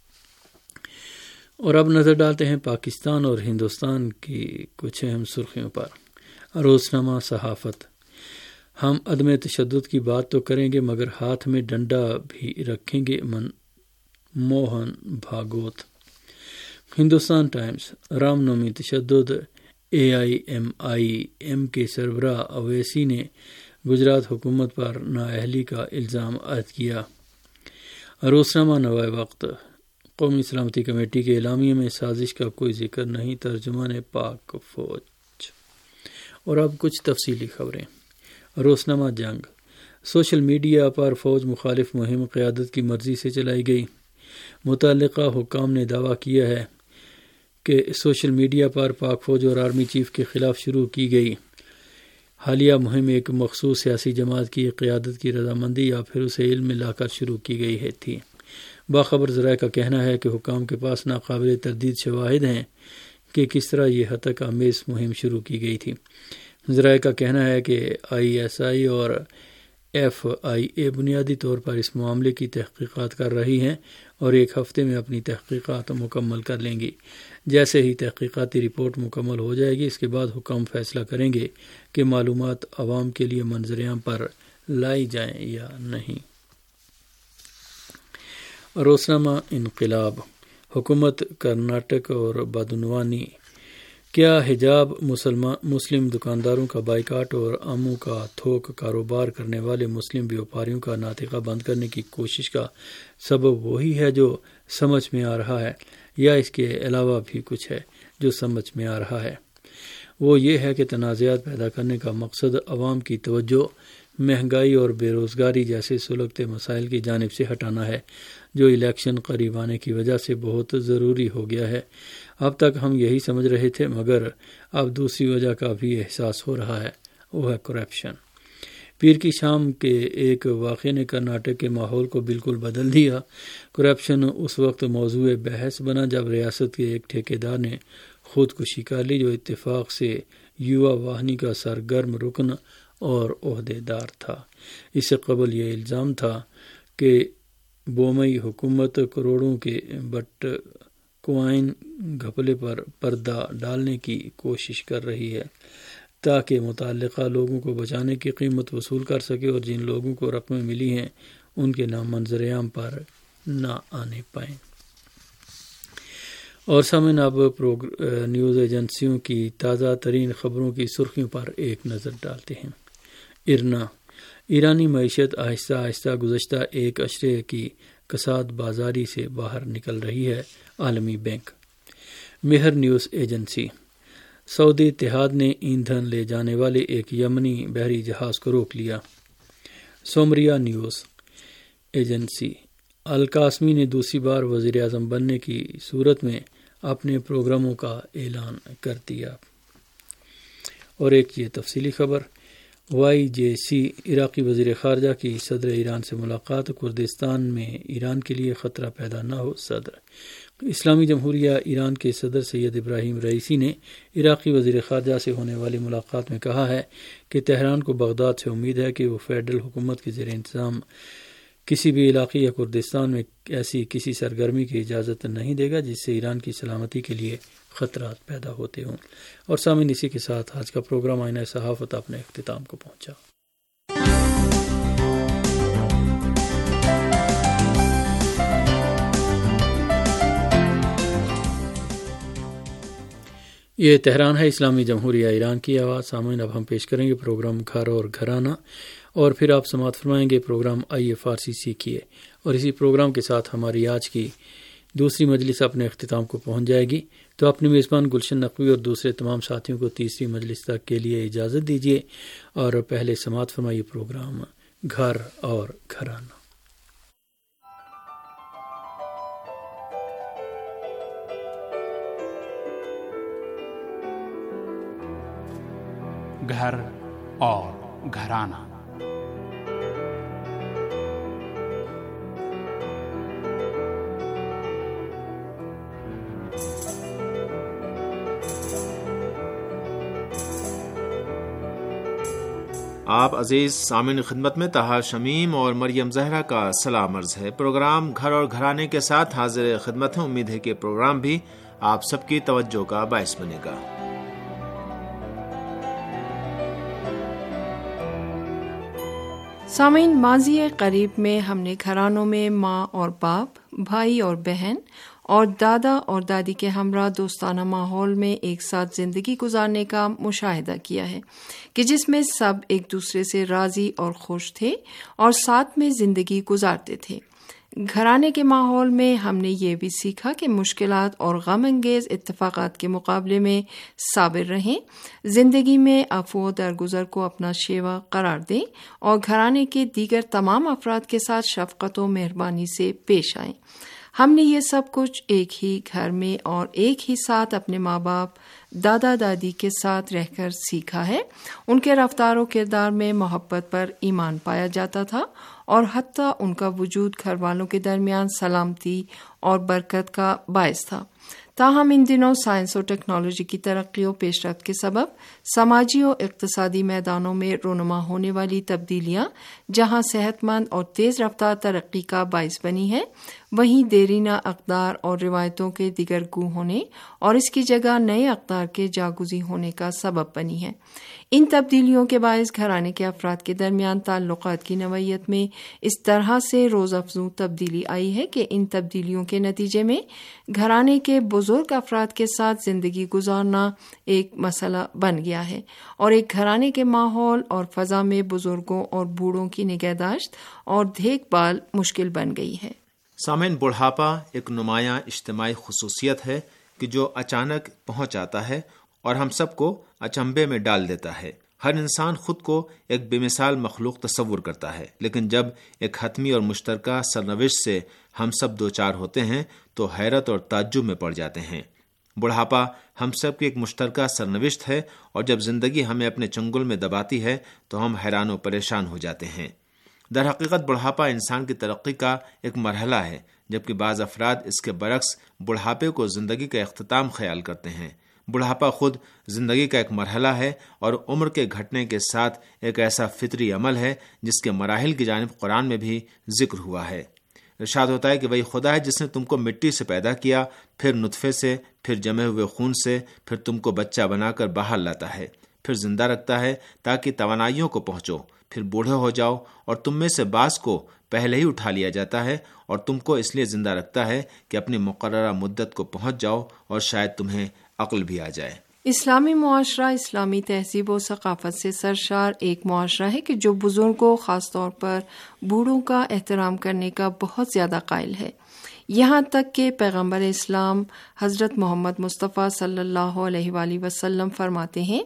اور اب نظر ڈالتے ہیں پاکستان اور ہندوستان کی کچھ اہم سرخیوں پر۔ روزنامہ صحافت، ہم عدم تشدد کی بات تو کریں گے مگر ہاتھ میں ڈنڈا بھی رکھیں گے، موہن بھاگوت۔ ہندوستان ٹائمز، رام نومی تشدد، AIMIM کے سربراہ اویسی نے گجرات حکومت پر نااہلی کا الزام عائد کیا۔ روزنامہ نوائے وقت، قومی سلامتی کمیٹی کے اعلامیے میں سازش کا کوئی ذکر نہیں، ترجمان پاک فوج۔ اور اب کچھ تفصیلی خبریں۔ روزنامہ جنگ، سوشل میڈیا پر فوج مخالف مہم قیادت کی مرضی سے چلائی گئی۔ متعلقہ حکام نے دعویٰ کیا ہے کہ سوشل میڈیا پر پاک فوج اور آرمی چیف کے خلاف شروع کی گئی حالیہ مہم ایک مخصوص سیاسی جماعت کی قیادت کی رضامندی یا پھر اسے علم میں لا کر شروع کی گئی تھی۔ باخبر ذرائع کا کہنا ہے کہ حکام کے پاس ناقابل تردید شواہد ہیں کہ کس طرح یہ ہتک آمیز مہم شروع کی گئی تھی۔ ذرائع کا کہنا ہے کہ ISI اور FIA بنیادی طور پر اس معاملے کی تحقیقات کر رہی ہیں اور ایک ہفتے میں اپنی تحقیقات مکمل کر لیں گی۔ جیسے ہی تحقیقاتی رپورٹ مکمل ہو جائے گی اس کے بعد حکام فیصلہ کریں گے کہ معلومات عوام کے لیے منظر عام پر لائی جائیں یا نہیں۔ روزنامہ انقلاب، حکومت کرناٹک اور بدعنوانی، کیا حجاب مسلم دکانداروں کا بائیکاٹ اور اموں کا تھوک کاروبار کرنے والے مسلم بیوپاریوں کا ناطقہ بند کرنے کی کوشش کا سبب وہی ہے جو سمجھ میں آ رہا ہے، یا اس کے علاوہ بھی کچھ ہے جو سمجھ میں آ رہا ہے؟ وہ یہ ہے کہ تنازعات پیدا کرنے کا مقصد عوام کی توجہ مہنگائی اور بے روزگاری جیسے سلگتے مسائل کی جانب سے ہٹانا ہے، جو الیکشن قریب آنے کی وجہ سے بہت ضروری ہو گیا ہے۔ اب تک ہم یہی سمجھ رہے تھے مگر اب دوسری وجہ کا بھی احساس ہو رہا ہے، وہ ہے کرپشن۔ پیر کی شام کے ایک واقعے نے کرناٹک کے ماحول کو بالکل بدل دیا۔ کرپشن اس وقت موضوع بحث بنا جب ریاست کے ایک ٹھیکیدار نے خودکشی کر لی جو اتفاق سے یووا واہنی کا سرگرم رکن اور عہدے دار تھا۔ اس سے قبل یہ الزام تھا کہ بومئی حکومت کروڑوں کے بٹ کوائن گھپلے پر پردہ ڈالنے کی کوشش کر رہی ہے تاکہ متعلقہ لوگوں کو بچانے کی قیمت وصول کر سکے اور جن لوگوں کو رقمیں ملی ہیں ان کے نام منظر عام پر نہ آنے پائیں۔ اور سامعین اب نیوز ایجنسیوں کی تازہ ترین خبروں کی سرخیوں پر ایک نظر ڈالتے ہیں۔ ارنا، ایرانی معیشت آہستہ آہستہ گزشتہ ایک اشرے کی کساد بازاری سے باہر نکل رہی ہے، عالمی بینک۔ مہر نیوز ایجنسی، سعودی اتحاد نے ایندھن لے جانے والے ایک یمنی بحری جہاز کو روک لیا۔ سومریا نیوز ایجنسی، القاسمی نے دوسری بار وزیر اعظم بننے کی صورت میں اپنے پروگراموں کا اعلان کر دیا۔ اور ایک یہ تفصیلی خبر، YJC عراقی وزیر خارجہ کی صدر ایران سے ملاقات، کردستان میں ایران کے لیے خطرہ پیدا نہ ہو۔ صدر اسلامی جمہوریہ ایران کے صدر سید ابراہیم رئیسی نے عراقی وزیر خارجہ سے ہونے والی ملاقات میں کہا ہے کہ تہران کو بغداد سے امید ہے کہ وہ فیڈرل حکومت کے زیر انتظام کسی بھی علاقے یا کردستان میں ایسی کسی سرگرمی کی اجازت نہیں دے گا جس سے ایران کی سلامتی کے لیے خطرات پیدا ہوتے ہوں۔ اور سامعین، اسی کے ساتھ آج کا پروگرام آئینہ صحافت اپنے اختتام کو پہنچا۔ یہ تہران ہے، اسلامی جمہوریہ ایران کی آواز۔ سامعین، اب ہم پیش کریں گے پروگرام گھر اور گھرانہ، اور پھر آپ سماعت فرمائیں گے پروگرام آئیے فارسی سیکھیے، اور اسی پروگرام کے ساتھ ہماری آج کی دوسری مجلس اپنے اختتام کو پہنچ جائے گی۔ تو اپنے میزبان گلشن نقوی اور دوسرے تمام ساتھیوں کو تیسری مجلس تک کے لیے اجازت دیجیے، اور پہلے سماعت فرمائیے پروگرام گھر اور گھرانہ۔ گھر اور گھرانہ۔ آپ عزیز سامعین خدمت میں طاہر شمیم اور مریم زہرا کا سلام عرض ہے۔ پروگرام گھر اور گھرانے کے ساتھ حاضر خدمت ہے۔ امید ہے کہ پروگرام بھی آپ سب کی توجہ کا باعث بنے گا۔ سامعین، ماضی قریب میں ہم نے گھرانوں میں ماں اور باپ، بھائی اور بہن اور دادا اور دادی کے ہمراہ دوستانہ ماحول میں ایک ساتھ زندگی گزارنے کا مشاہدہ کیا ہے کہ جس میں سب ایک دوسرے سے راضی اور خوش تھے اور ساتھ میں زندگی گزارتے تھے۔ گھرانے کے ماحول میں ہم نے یہ بھی سیکھا کہ مشکلات اور غم انگیز اتفاقات کے مقابلے میں صابر رہیں، زندگی میں عفو و درگزر کو اپنا شیوا قرار دیں اور گھرانے کے دیگر تمام افراد کے ساتھ شفقت و مہربانی سے پیش آئیں۔ ہم نے یہ سب کچھ ایک ہی گھر میں اور ایک ہی ساتھ اپنے ماں باپ، دادا دادی کے ساتھ رہ کر سیکھا ہے۔ ان کے رفتار و کردار میں محبت پر ایمان پایا جاتا تھا اور حتیٰ ان کا وجود گھر والوں کے درمیان سلامتی اور برکت کا باعث تھا۔ تاہم ان دنوں سائنس و ٹیکنالوجی کی ترقی و پیش رفت کے سبب سماجی و اقتصادی میدانوں میں رونما ہونے والی تبدیلیاں جہاں صحت مند اور تیز رفتار ترقی کا باعث بنی ہے، وہیں دیرینہ اقدار اور روایتوں کے دیگر گو ہونے اور اس کی جگہ نئے اقدار کے جاگزی ہونے کا سبب بنی ہے۔ ان تبدیلیوں کے باعث گھرانے کے افراد کے درمیان تعلقات کی نوعیت میں اس طرح سے روز افزوں تبدیلی آئی ہے کہ ان تبدیلیوں کے نتیجے میں گھرانے کے بزرگ افراد کے ساتھ زندگی گزارنا ایک مسئلہ بن گیا ہے اور ایک گھرانے کے ماحول اور فضا میں بزرگوں اور بوڑھوں کی نگہداشت اور دیکھ بھال مشکل بن گئی ہے۔ سامعین، بڑھاپا ایک نمایاں اجتماعی خصوصیت ہے کہ جو اچانک پہنچ آتا ہے اور ہم سب کو اچنبے میں ڈال دیتا ہے۔ ہر انسان خود کو ایک بے مثال مخلوق تصور کرتا ہے، لیکن جب ایک حتمی اور مشترکہ سرنوشت سے ہم سب دوچار ہوتے ہیں تو حیرت اور تعجب میں پڑ جاتے ہیں۔ بڑھاپا ہم سب کی ایک مشترکہ سرنوشت ہے، اور جب زندگی ہمیں اپنے چنگل میں دباتی ہے تو ہم حیران و پریشان ہو جاتے ہیں۔ در حقیقت بڑھاپا انسان کی ترقی کا ایک مرحلہ ہے، جبکہ بعض افراد اس کے برعکس بڑھاپے کو زندگی کا اختتام خیال کرتے ہیں۔ بڑھاپا خود زندگی کا ایک مرحلہ ہے اور عمر کے گھٹنے کے ساتھ ایک ایسا فطری عمل ہے جس کے مراحل کی جانب قرآن میں بھی ذکر ہوا ہے۔ ارشاد ہوتا ہے کہ وہی خدا ہے جس نے تم کو مٹی سے پیدا کیا، پھر نطفے سے، پھر جمے ہوئے خون سے، پھر تم کو بچہ بنا کر باہر لاتا ہے، پھر زندہ رکھتا ہے تاکہ توانائیوں کو پہنچو، پھر بوڑھے ہو جاؤ اور تم میں سے بعض کو پہلے ہی اٹھا لیا جاتا ہے اور تم کو اس لیے زندہ رکھتا ہے کہ اپنی مقررہ مدت کو پہنچ جاؤ اور شاید تمہیں عقل بھی آ جائے۔ اسلامی معاشرہ اسلامی تہذیب و ثقافت سے سرشار ایک معاشرہ ہے کہ جو بزرگوں خاص طور پر بوڑھوں کا احترام کرنے کا بہت زیادہ قائل ہے، یہاں تک کہ پیغمبر اسلام حضرت محمد مصطفیٰ صلی اللہ علیہ وآلہ وسلم فرماتے ہیں،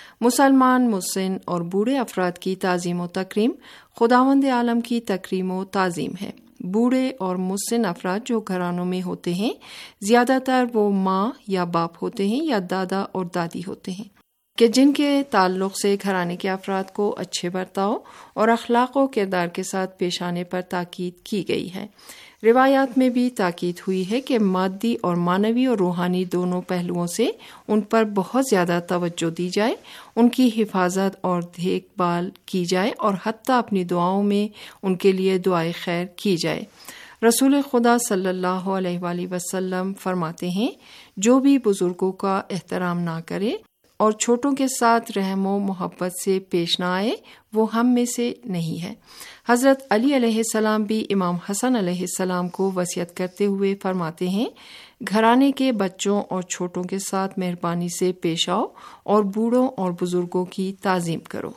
مسلمان مسن اور بوڑھے افراد کی تعظیم و تکریم خداوند عالم کی تکریم و تعظیم ہے۔ بوڑھے اور مسن افراد جو گھرانوں میں ہوتے ہیں، زیادہ تر وہ ماں یا باپ ہوتے ہیں یا دادا اور دادی ہوتے ہیں، کہ جن کے تعلق سے گھرانے کے افراد کو اچھے برتاؤ اور اخلاق و کردار کے ساتھ پیش آنے پر تاکید کی گئی ہے۔ روایات میں بھی تاکید ہوئی ہے کہ مادی اور معنوی اور روحانی دونوں پہلوؤں سے ان پر بہت زیادہ توجہ دی جائے، ان کی حفاظت اور دیکھ بھال کی جائے اور حتیٰ اپنی دعاؤں میں ان کے لیے دعائے خیر کی جائے۔ رسول خدا صلی اللہ علیہ وآلہ وسلم فرماتے ہیں، جو بھی بزرگوں کا احترام نہ کرے اور چھوٹوں کے ساتھ رحم و محبت سے پیش نہ آئے وہ ہم میں سے نہیں ہے۔ حضرت علی علیہ السلام بھی امام حسن علیہ السلام کو وصیت کرتے ہوئے فرماتے ہیں، گھرانے کے بچوں اور چھوٹوں کے ساتھ مہربانی سے پیش آؤ اور بوڑھوں اور بزرگوں کی تعظیم کرو۔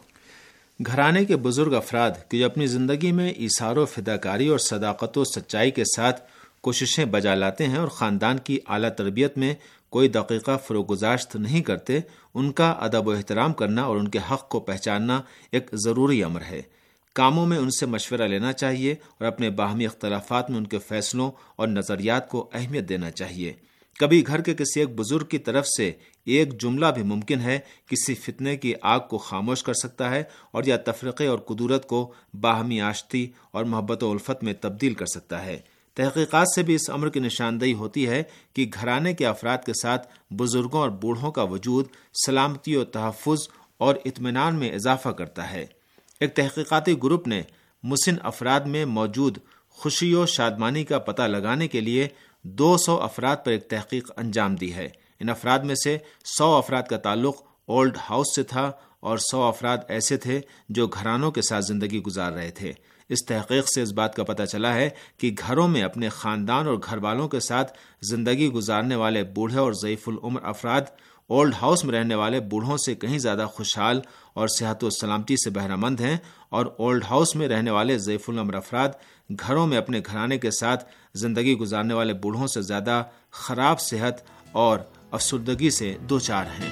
گھرانے کے بزرگ افراد کہ جو اپنی زندگی میں ایثار و فداکاری اور صداقت و سچائی کے ساتھ کوششیں بجا لاتے ہیں اور خاندان کی اعلیٰ تربیت میں کوئی دقیقہ فروگزاشت نہیں کرتے، ان کا ادب و احترام کرنا اور ان کے حق کو پہچاننا ایک ضروری امر ہے۔ کاموں میں ان سے مشورہ لینا چاہیے اور اپنے باہمی اختلافات میں ان کے فیصلوں اور نظریات کو اہمیت دینا چاہیے۔ کبھی گھر کے کسی ایک بزرگ کی طرف سے ایک جملہ بھی ممکن ہے کسی فتنے کی آگ کو خاموش کر سکتا ہے اور یا تفرقے اور کدورت کو باہمی آشتی اور محبت و الفت میں تبدیل کر سکتا ہے۔ تحقیقات سے بھی اس امر کی نشاندہی ہوتی ہے کہ گھرانے کے افراد کے ساتھ بزرگوں اور بوڑھوں کا وجود سلامتی و تحفظ اور اطمینان میں اضافہ کرتا ہے۔ ایک تحقیقاتی گروپ نے مسن افراد میں موجود خوشی و شادمانی کا پتہ لگانے کے لیے 200 افراد پر ایک تحقیق انجام دی ہے۔ ان افراد میں سے 100 افراد کا تعلق اولڈ ہاؤس سے تھا اور 100 افراد ایسے تھے جو گھرانوں کے ساتھ زندگی گزار رہے تھے۔ اس تحقیق سے اس بات کا پتہ چلا ہے کہ گھروں میں اپنے خاندان اور گھر والوں کے ساتھ زندگی گزارنے والے بوڑھے اور ضعیف العمر افراد اولڈ ہاؤس میں رہنے والے بوڑھوں سے کہیں زیادہ خوشحال اور صحت و سلامتی سے بہرہ مند ہیں، اور اولڈ ہاؤس میں رہنے والے ضعیف العمر افراد گھروں میں اپنے گھرانے کے ساتھ زندگی گزارنے والے بوڑھوں سے زیادہ خراب صحت اور افسردگی سے دوچار ہیں۔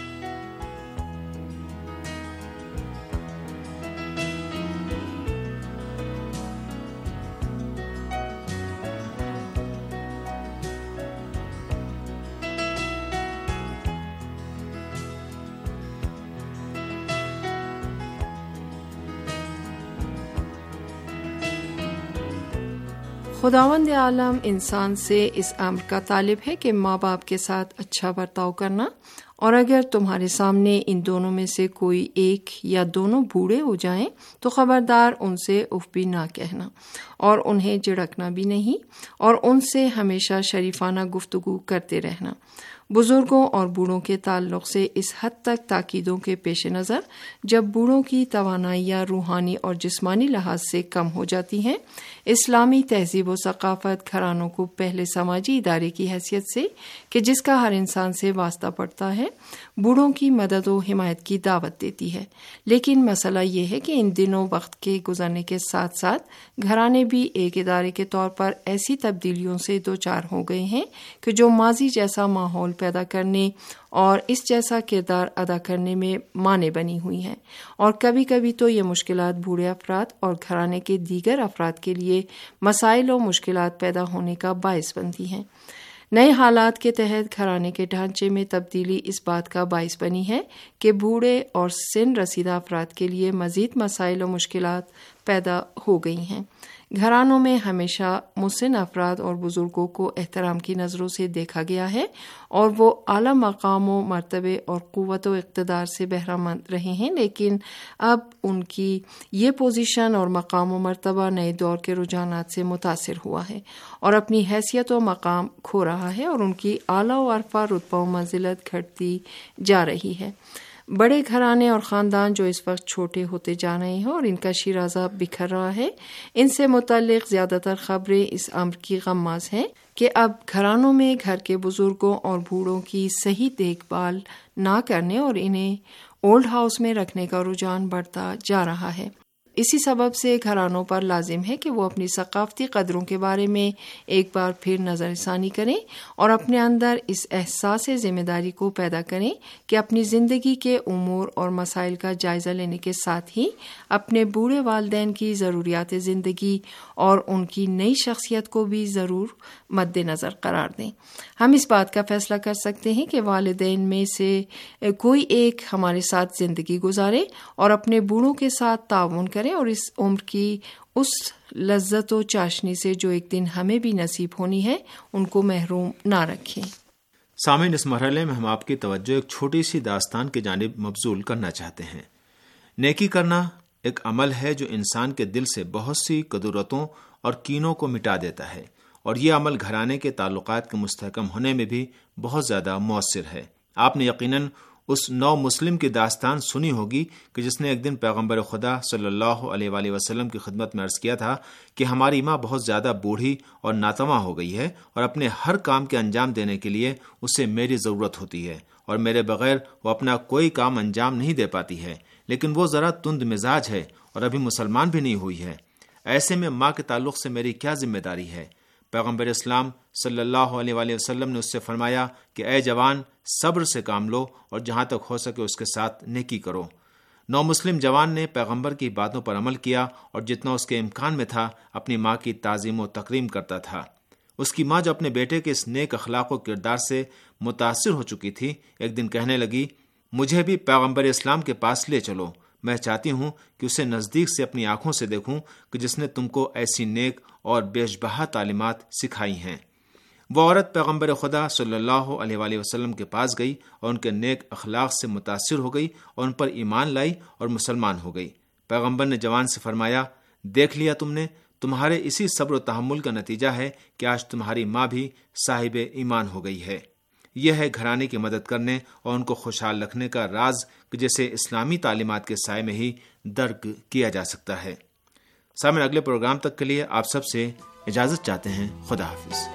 خداوند عالم انسان سے اس امر کا طالب ہے کہ ماں باپ کے ساتھ اچھا برتاؤ کرنا، اور اگر تمہارے سامنے ان دونوں میں سے کوئی ایک یا دونوں بوڑھے ہو جائیں تو خبردار ان سے اف بھی نہ کہنا اور انہیں جھڑکنا بھی نہیں، اور ان سے ہمیشہ شریفانہ گفتگو کرتے رہنا۔ بزرگوں اور بوڑھوں کے تعلق سے اس حد تک تاکیدوں کے پیش نظر جب بوڑھوں کی توانائیاں روحانی اور جسمانی لحاظ سے کم ہو جاتی ہیں، اسلامی تہذیب و ثقافت گھرانوں کو پہلے سماجی ادارے کی حیثیت سے کہ جس کا ہر انسان سے واسطہ پڑتا ہے، بوڑھوں کی مدد و حمایت کی دعوت دیتی ہے۔ لیکن مسئلہ یہ ہے کہ ان دنوں وقت کے گزرنے کے ساتھ ساتھ گھرانے بھی ایک ادارے کے طور پر ایسی تبدیلیوں سے دوچار ہو گئے ہیں کہ جو ماضی جیسا ماحول پیدا کرنے اور اس جیسا کردار ادا کرنے میں مانع بنی ہوئی ہیں، اور کبھی کبھی تو یہ مشکلات بوڑھے افراد اور گھرانے کے دیگر افراد کے لیے مسائل و مشکلات پیدا ہونے کا باعث بنتی ہیں۔ نئے حالات کے تحت گھرانے کے ڈھانچے میں تبدیلی اس بات کا باعث بنی ہے کہ بوڑھے اور سن رسیدہ افراد کے لیے مزید مسائل و مشکلات پیدا ہو گئی ہیں۔ گھرانوں میں ہمیشہ مسن افراد اور بزرگوں کو احترام کی نظروں سے دیکھا گیا ہے، اور وہ اعلیٰ مقام و مرتبے اور قوت و اقتدار سے بہرہ مند رہے ہیں، لیکن اب ان کی یہ پوزیشن اور مقام و مرتبہ نئے دور کے رجحانات سے متاثر ہوا ہے اور اپنی حیثیت و مقام کھو رہا ہے، اور ان کی اعلیٰ و عرفہ رتبہ و منزلت گھٹتی جا رہی ہے۔ بڑے گھرانے اور خاندان جو اس وقت چھوٹے ہوتے جا رہے ہیں اور ان کا شیرازہ بکھر رہا ہے، ان سے متعلق زیادہ تر خبریں اس امر کی غماز ہیں کہ اب گھرانوں میں گھر کے بزرگوں اور بوڑھوں کی صحیح دیکھ بھال نہ کرنے اور انہیں اولڈ ہاؤس میں رکھنے کا رجحان بڑھتا جا رہا ہے۔ اسی سبب سے گھرانوں پر لازم ہے کہ وہ اپنی ثقافتی قدروں کے بارے میں ایک بار پھر نظر ثانی کریں اور اپنے اندر اس احساس ذمہ داری کو پیدا کریں کہ اپنی زندگی کے امور اور مسائل کا جائزہ لینے کے ساتھ ہی اپنے بوڑھے والدین کی ضروریات زندگی اور ان کی نئی شخصیت کو بھی ضرور مد نظر قرار دیں۔ ہم اس بات کا فیصلہ کر سکتے ہیں کہ والدین میں سے کوئی ایک ہمارے ساتھ زندگی گزارے اور اپنے بوڑھوں کے ساتھ تعاون کرے اور اس عمر کی اس لذت و چاشنی سے جو ایک دن ہمیں بھی نصیب ہونی ہے ان کو محروم نہ رکھیں۔ سامعین، اس مرحلے میں ہم آپ کی توجہ ایک چھوٹی سی داستان کی جانب مبذول کرنا چاہتے ہیں۔ نیکی کرنا ایک عمل ہے جو انسان کے دل سے بہت سی کدورتوں اور کینوں کو مٹا دیتا ہے، اور یہ عمل گھرانے کے تعلقات کے مستحکم ہونے میں بھی بہت زیادہ مؤثر ہے۔ آپ نے یقیناً اس نو مسلم کی داستان سنی ہوگی کہ جس نے ایک دن پیغمبر خدا صلی اللہ علیہ وآلہ وسلم کی خدمت میں عرض کیا تھا کہ ہماری ماں بہت زیادہ بوڑھی اور ناتواں ہو گئی ہے اور اپنے ہر کام کے انجام دینے کے لیے اسے میری ضرورت ہوتی ہے اور میرے بغیر وہ اپنا کوئی کام انجام نہیں دے پاتی ہے، لیکن وہ ذرا تند مزاج ہے اور ابھی مسلمان بھی نہیں ہوئی ہے۔ ایسے میں ماں کے تعلق سے میری کیا ذمہ داری ہے؟ پیغمبر اسلام صلی اللہ علیہ وآلہ وسلم نے اس سے فرمایا کہ اے جوان، صبر سے کام لو اور جہاں تک ہو سکے اس کے ساتھ نیکی کرو۔ نو مسلم جوان نے پیغمبر کی باتوں پر عمل کیا اور جتنا اس کے امکان میں تھا اپنی ماں کی تعظیم و تکریم کرتا تھا۔ اس کی ماں جو اپنے بیٹے کے اس نیک اخلاق و کردار سے متاثر ہو چکی تھی، ایک دن کہنے لگی، مجھے بھی پیغمبر اسلام کے پاس لے چلو، میں چاہتی ہوں کہ اسے نزدیک سے اپنی آنکھوں سے دیکھوں کہ جس نے تم کو ایسی نیک اور بیشبہا تعلیمات سکھائی ہیں۔ وہ عورت پیغمبر خدا صلی اللہ علیہ وآلہ وسلم کے پاس گئی اور ان کے نیک اخلاق سے متاثر ہو گئی اور ان پر ایمان لائی اور مسلمان ہو گئی۔ پیغمبر نے جوان سے فرمایا، دیکھ لیا تم نے، تمہارے اسی صبر و تحمل کا نتیجہ ہے کہ آج تمہاری ماں بھی صاحب ایمان ہو گئی ہے۔ یہ ہے گھرانے کی مدد کرنے اور ان کو خوشحال رکھنے کا راز کہ جسے اسلامی تعلیمات کے سائے میں ہی درک کیا جا سکتا ہے۔ سامعین، اگلے پروگرام تک کے لیے آپ سب سے اجازت چاہتے ہیں۔ خدا حافظ۔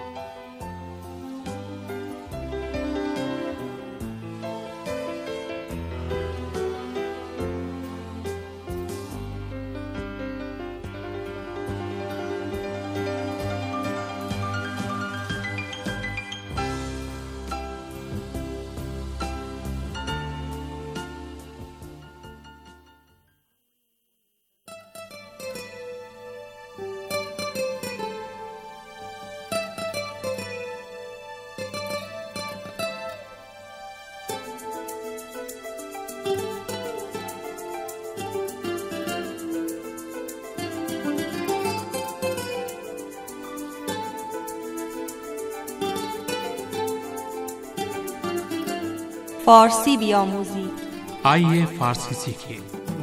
فارسی بیاموزی، آئیے فارسی سیکھیے۔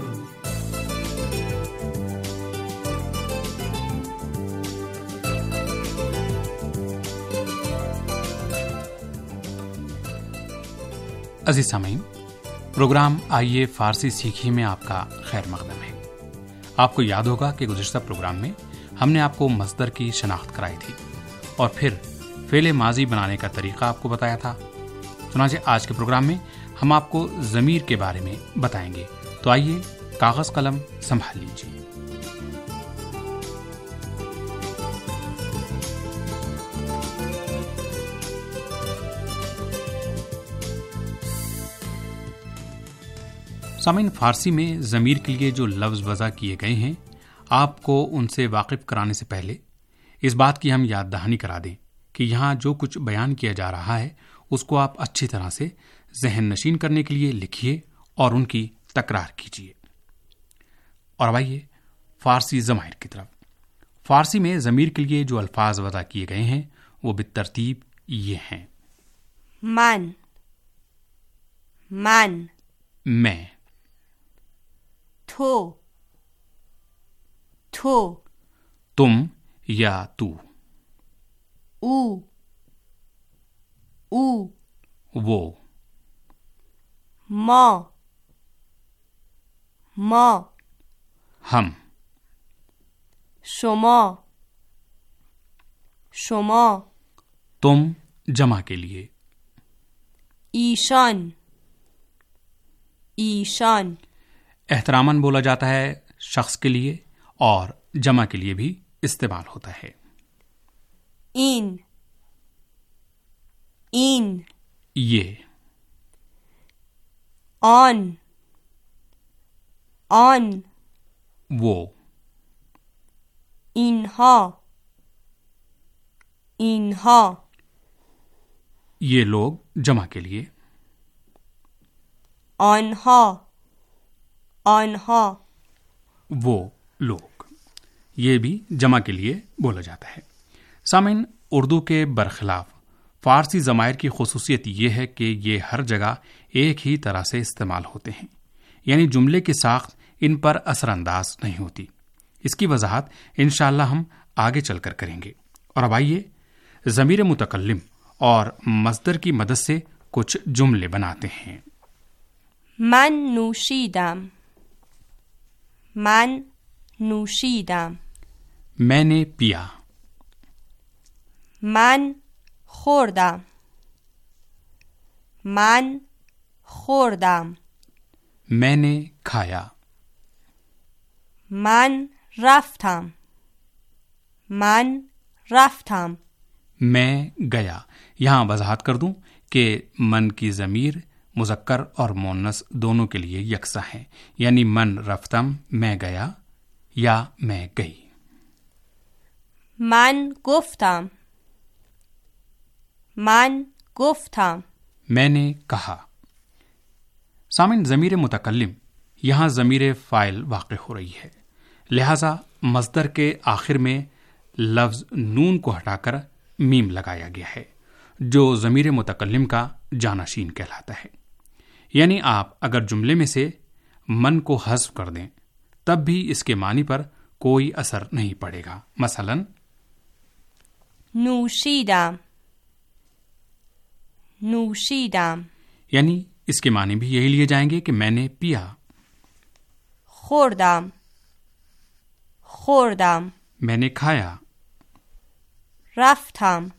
عزیز سامعین، پروگرام آئیے فارسی سیکھیے میں آپ کا خیر مقدم ہے۔ آپ کو یاد ہوگا کہ گزشتہ پروگرام میں ہم نے آپ کو مصدر کی شناخت کرائی تھی اور پھر فعل ماضی بنانے کا طریقہ آپ کو بتایا تھا۔ چنانچہ آج کے پروگرام میں ہم آپ کو ضمیر کے بارے میں بتائیں گے، تو آئیے کاغذ قلم سنبھال لیجیے۔ سامعین، فارسی میں ضمیر کے لیے جو لفظ وضع کیے گئے ہیں، آپ کو ان سے واقف کرانے سے پہلے اس بات کی ہم یاد دہانی کرا دیں کہ یہاں جو کچھ بیان کیا جا رہا ہے اس کو آپ اچھی طرح سے ذہن نشین کرنے کے لیے لکھیے اور ان کی تکرار کیجیے۔ اور اب آئیے فارسی ضمائر کی طرف۔ فارسی میں ضمیر کے لیے جو الفاظ وضع کیے گئے ہیں وہ بالترتیب یہ ہیں: من، من، میں، تو، تو، تم یا تو، او، او، وہ، ما، ما हम, شما شما तुम जमा के लिए, ایشان ایشان एहतरामन बोला जाता है शख्स के लिए और जमा के लिए भी इस्तेमाल होता है। این این ये, آن آن वो, اینها اینها ये लोग जमा के लिए, آنها آنها वो लोग, ये भी जमा के लिए बोला जाता है। सामीन, उर्दू के बरखिलाफ फारसी ज़मायर की खुसूसियत ये है कि ये हर जगह एक ही तरह से इस्तेमाल होते हैं, यानी जुमले की साख्त इन पर असरअंदाज नहीं होती। इसकी वजाहत इंशाअल्लाह हम आगे चलकर करेंगे। और अब आइए ज़मीर मुतकल्लिम और मस्दर की मदद से कुछ जुमले बनाते हैं। من نوشیدم من نوشیدم मैंने पिया, من خوردم من خوردم मैंने खाया, من رفتم من رفتم मैं गया। यहाँ वजाहत कर दूं कि मन की ज़मीर मुज़क्कर और मुन्नस दोनों के लिए यकसा है, यानी मन रफ्तम, मैं गया या मैं गई। من گفتم من گفتم मैंने कहा। सामिन, ज़मीर मुतकल्लिम यहाँ ज़मीर फ़ाइल वाक़ हो रही है, लिहाजा मस्दर के आखिर में लफ्ज़ नून को हटाकर मीम लगाया गया है, जो ज़मीर मुतकल्लिम का जानाशीन कहलाता है। यानी आप अगर जुमले में से मन को हज़्फ़ कर दें तब भी इसके मानी पर कोई असर नहीं पड़ेगा। मसलन, نوشیدم نوشیدم यानी इसके मानी भी यही लिए जाएंगे कि मैंने पिया। خوردم خوردم मैंने खाया। رفتم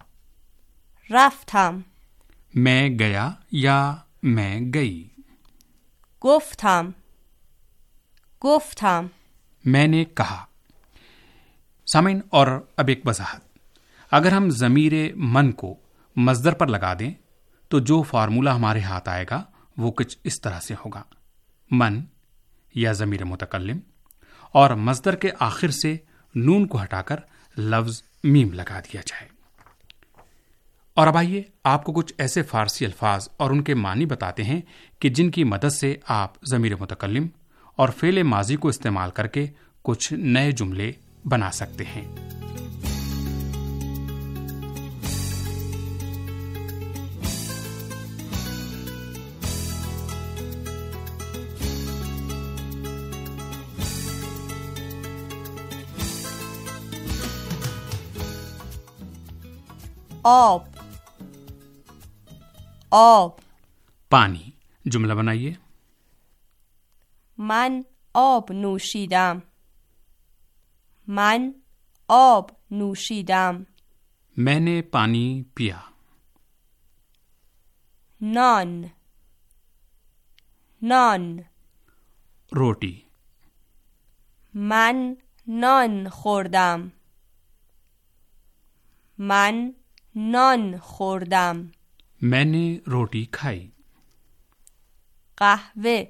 رفتم मैं गया या मैं गई। گفتم گفتم मैंने कहा। सामीन, और अब एक वजाहत, अगर हम ज़मीर मन को मस्दर पर लगा दें तो जो फार्मूला हमारे हाथ आएगा वो कुछ इस तरह से होगा। मन या ज़मीर मुतकल्लिम और मस्दर के आखिर से नून को हटाकर लफ्ज़ मीम लगा दिया जाए। और अब आइए आपको कुछ ऐसे फारसी अल्फाज और उनके मानी बताते हैं कि जिनकी मदद से आप ज़मीर मुतकल्लिम और फ़ेल माजी को इस्तेमाल करके कुछ नए जुमले बना सकते हैं। آب آب पानी, जुमला बनाइए। من آب نوشیدم من آب نوشیدم मैंने पानी पिया। نان نان रोटी, من نان خوردم من نان خوردم मैंने रोटी खाई। قهوه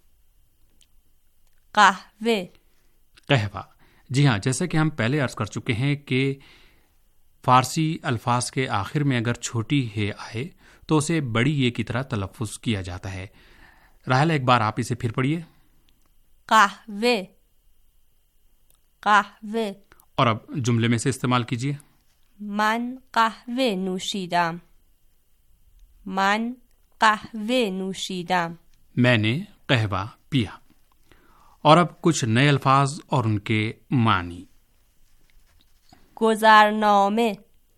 قهوه कहवा, जी हाँ, जैसा कि हम पहले अर्ज कर चुके हैं कि फारसी अल्फाज के आखिर में अगर छोटी हे आए तो उसे बड़ी ये की तरह तलफ़ुज़ किया जाता है। राहला, एक बार आप इसे फिर पढ़िए। قهوه قهوه और अब जुमले में से इस्तेमाल कीजिए। من قهوه نوشیدم من قهوه نوشیدم मैंने कहवा पिया। और अब कुछ नए अल्फाज और उनके मानी। گذرنامه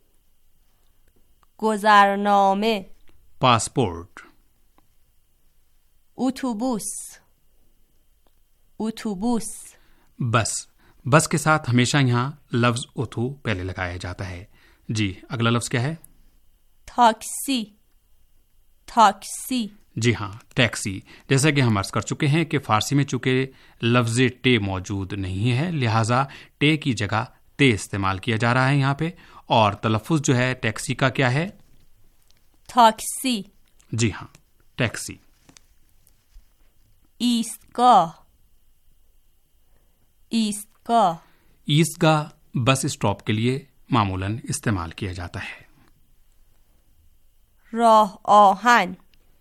گذرنامه पासपोर्ट, اتوبوس اتوبوس. बस बस के साथ हमेशा यहाँ लफ्ज उथू पहले लगाया जाता है. जी अगला लफ्ज क्या है? تاکسی. تاکسی. जी हाँ, टैक्सी. जैसा कि हम अर्ज कर चुके हैं कि फारसी में चूंकि लफ्ज टे मौजूद नहीं है, लिहाजा टे की जगह ते इस्तेमाल किया जा रहा है यहाँ पे. और तलफ़ुज़ जो है टैक्सी का क्या है? تاکسی. जी हाँ, टैक्सी. ایستگاه. ایستگاه. ईदगाह बस स्टॉप के लिए मामूलन इस्तेमाल किया जाता है. راه آهن.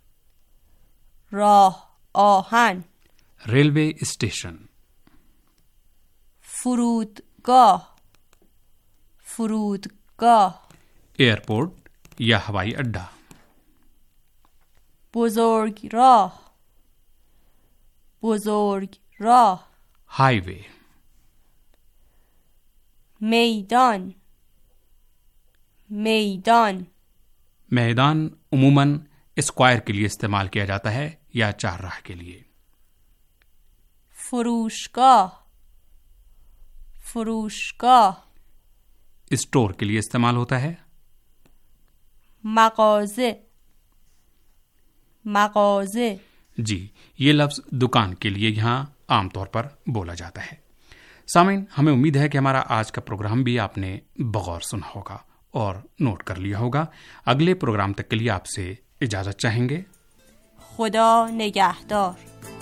راه آهن. Railway station. فرودگاه. فرودگاه. एयरपोर्ट या हवाई अड्डा. بزرگراه. بزرگراه. हाईवे. میدان. میدان. मैदान उमूमन स्क्वायर के लिए इस्तेमाल किया जाता है या चारराह के लिए. فروشگاه. فروشگاه. स्टोर के लिए इस्तेमाल होता है. مغازه. مغازه. जी, ये लफ्ज दुकान के लिए यहाँ आमतौर पर बोला जाता है. सामीन, हमें उम्मीद है कि हमारा आज का प्रोग्राम भी आपने बगौर सुना होगा और नोट कर लिया होगा. अगले प्रोग्राम तक के लिए आपसे इजाजत चाहेंगे. खुदा निगहदार.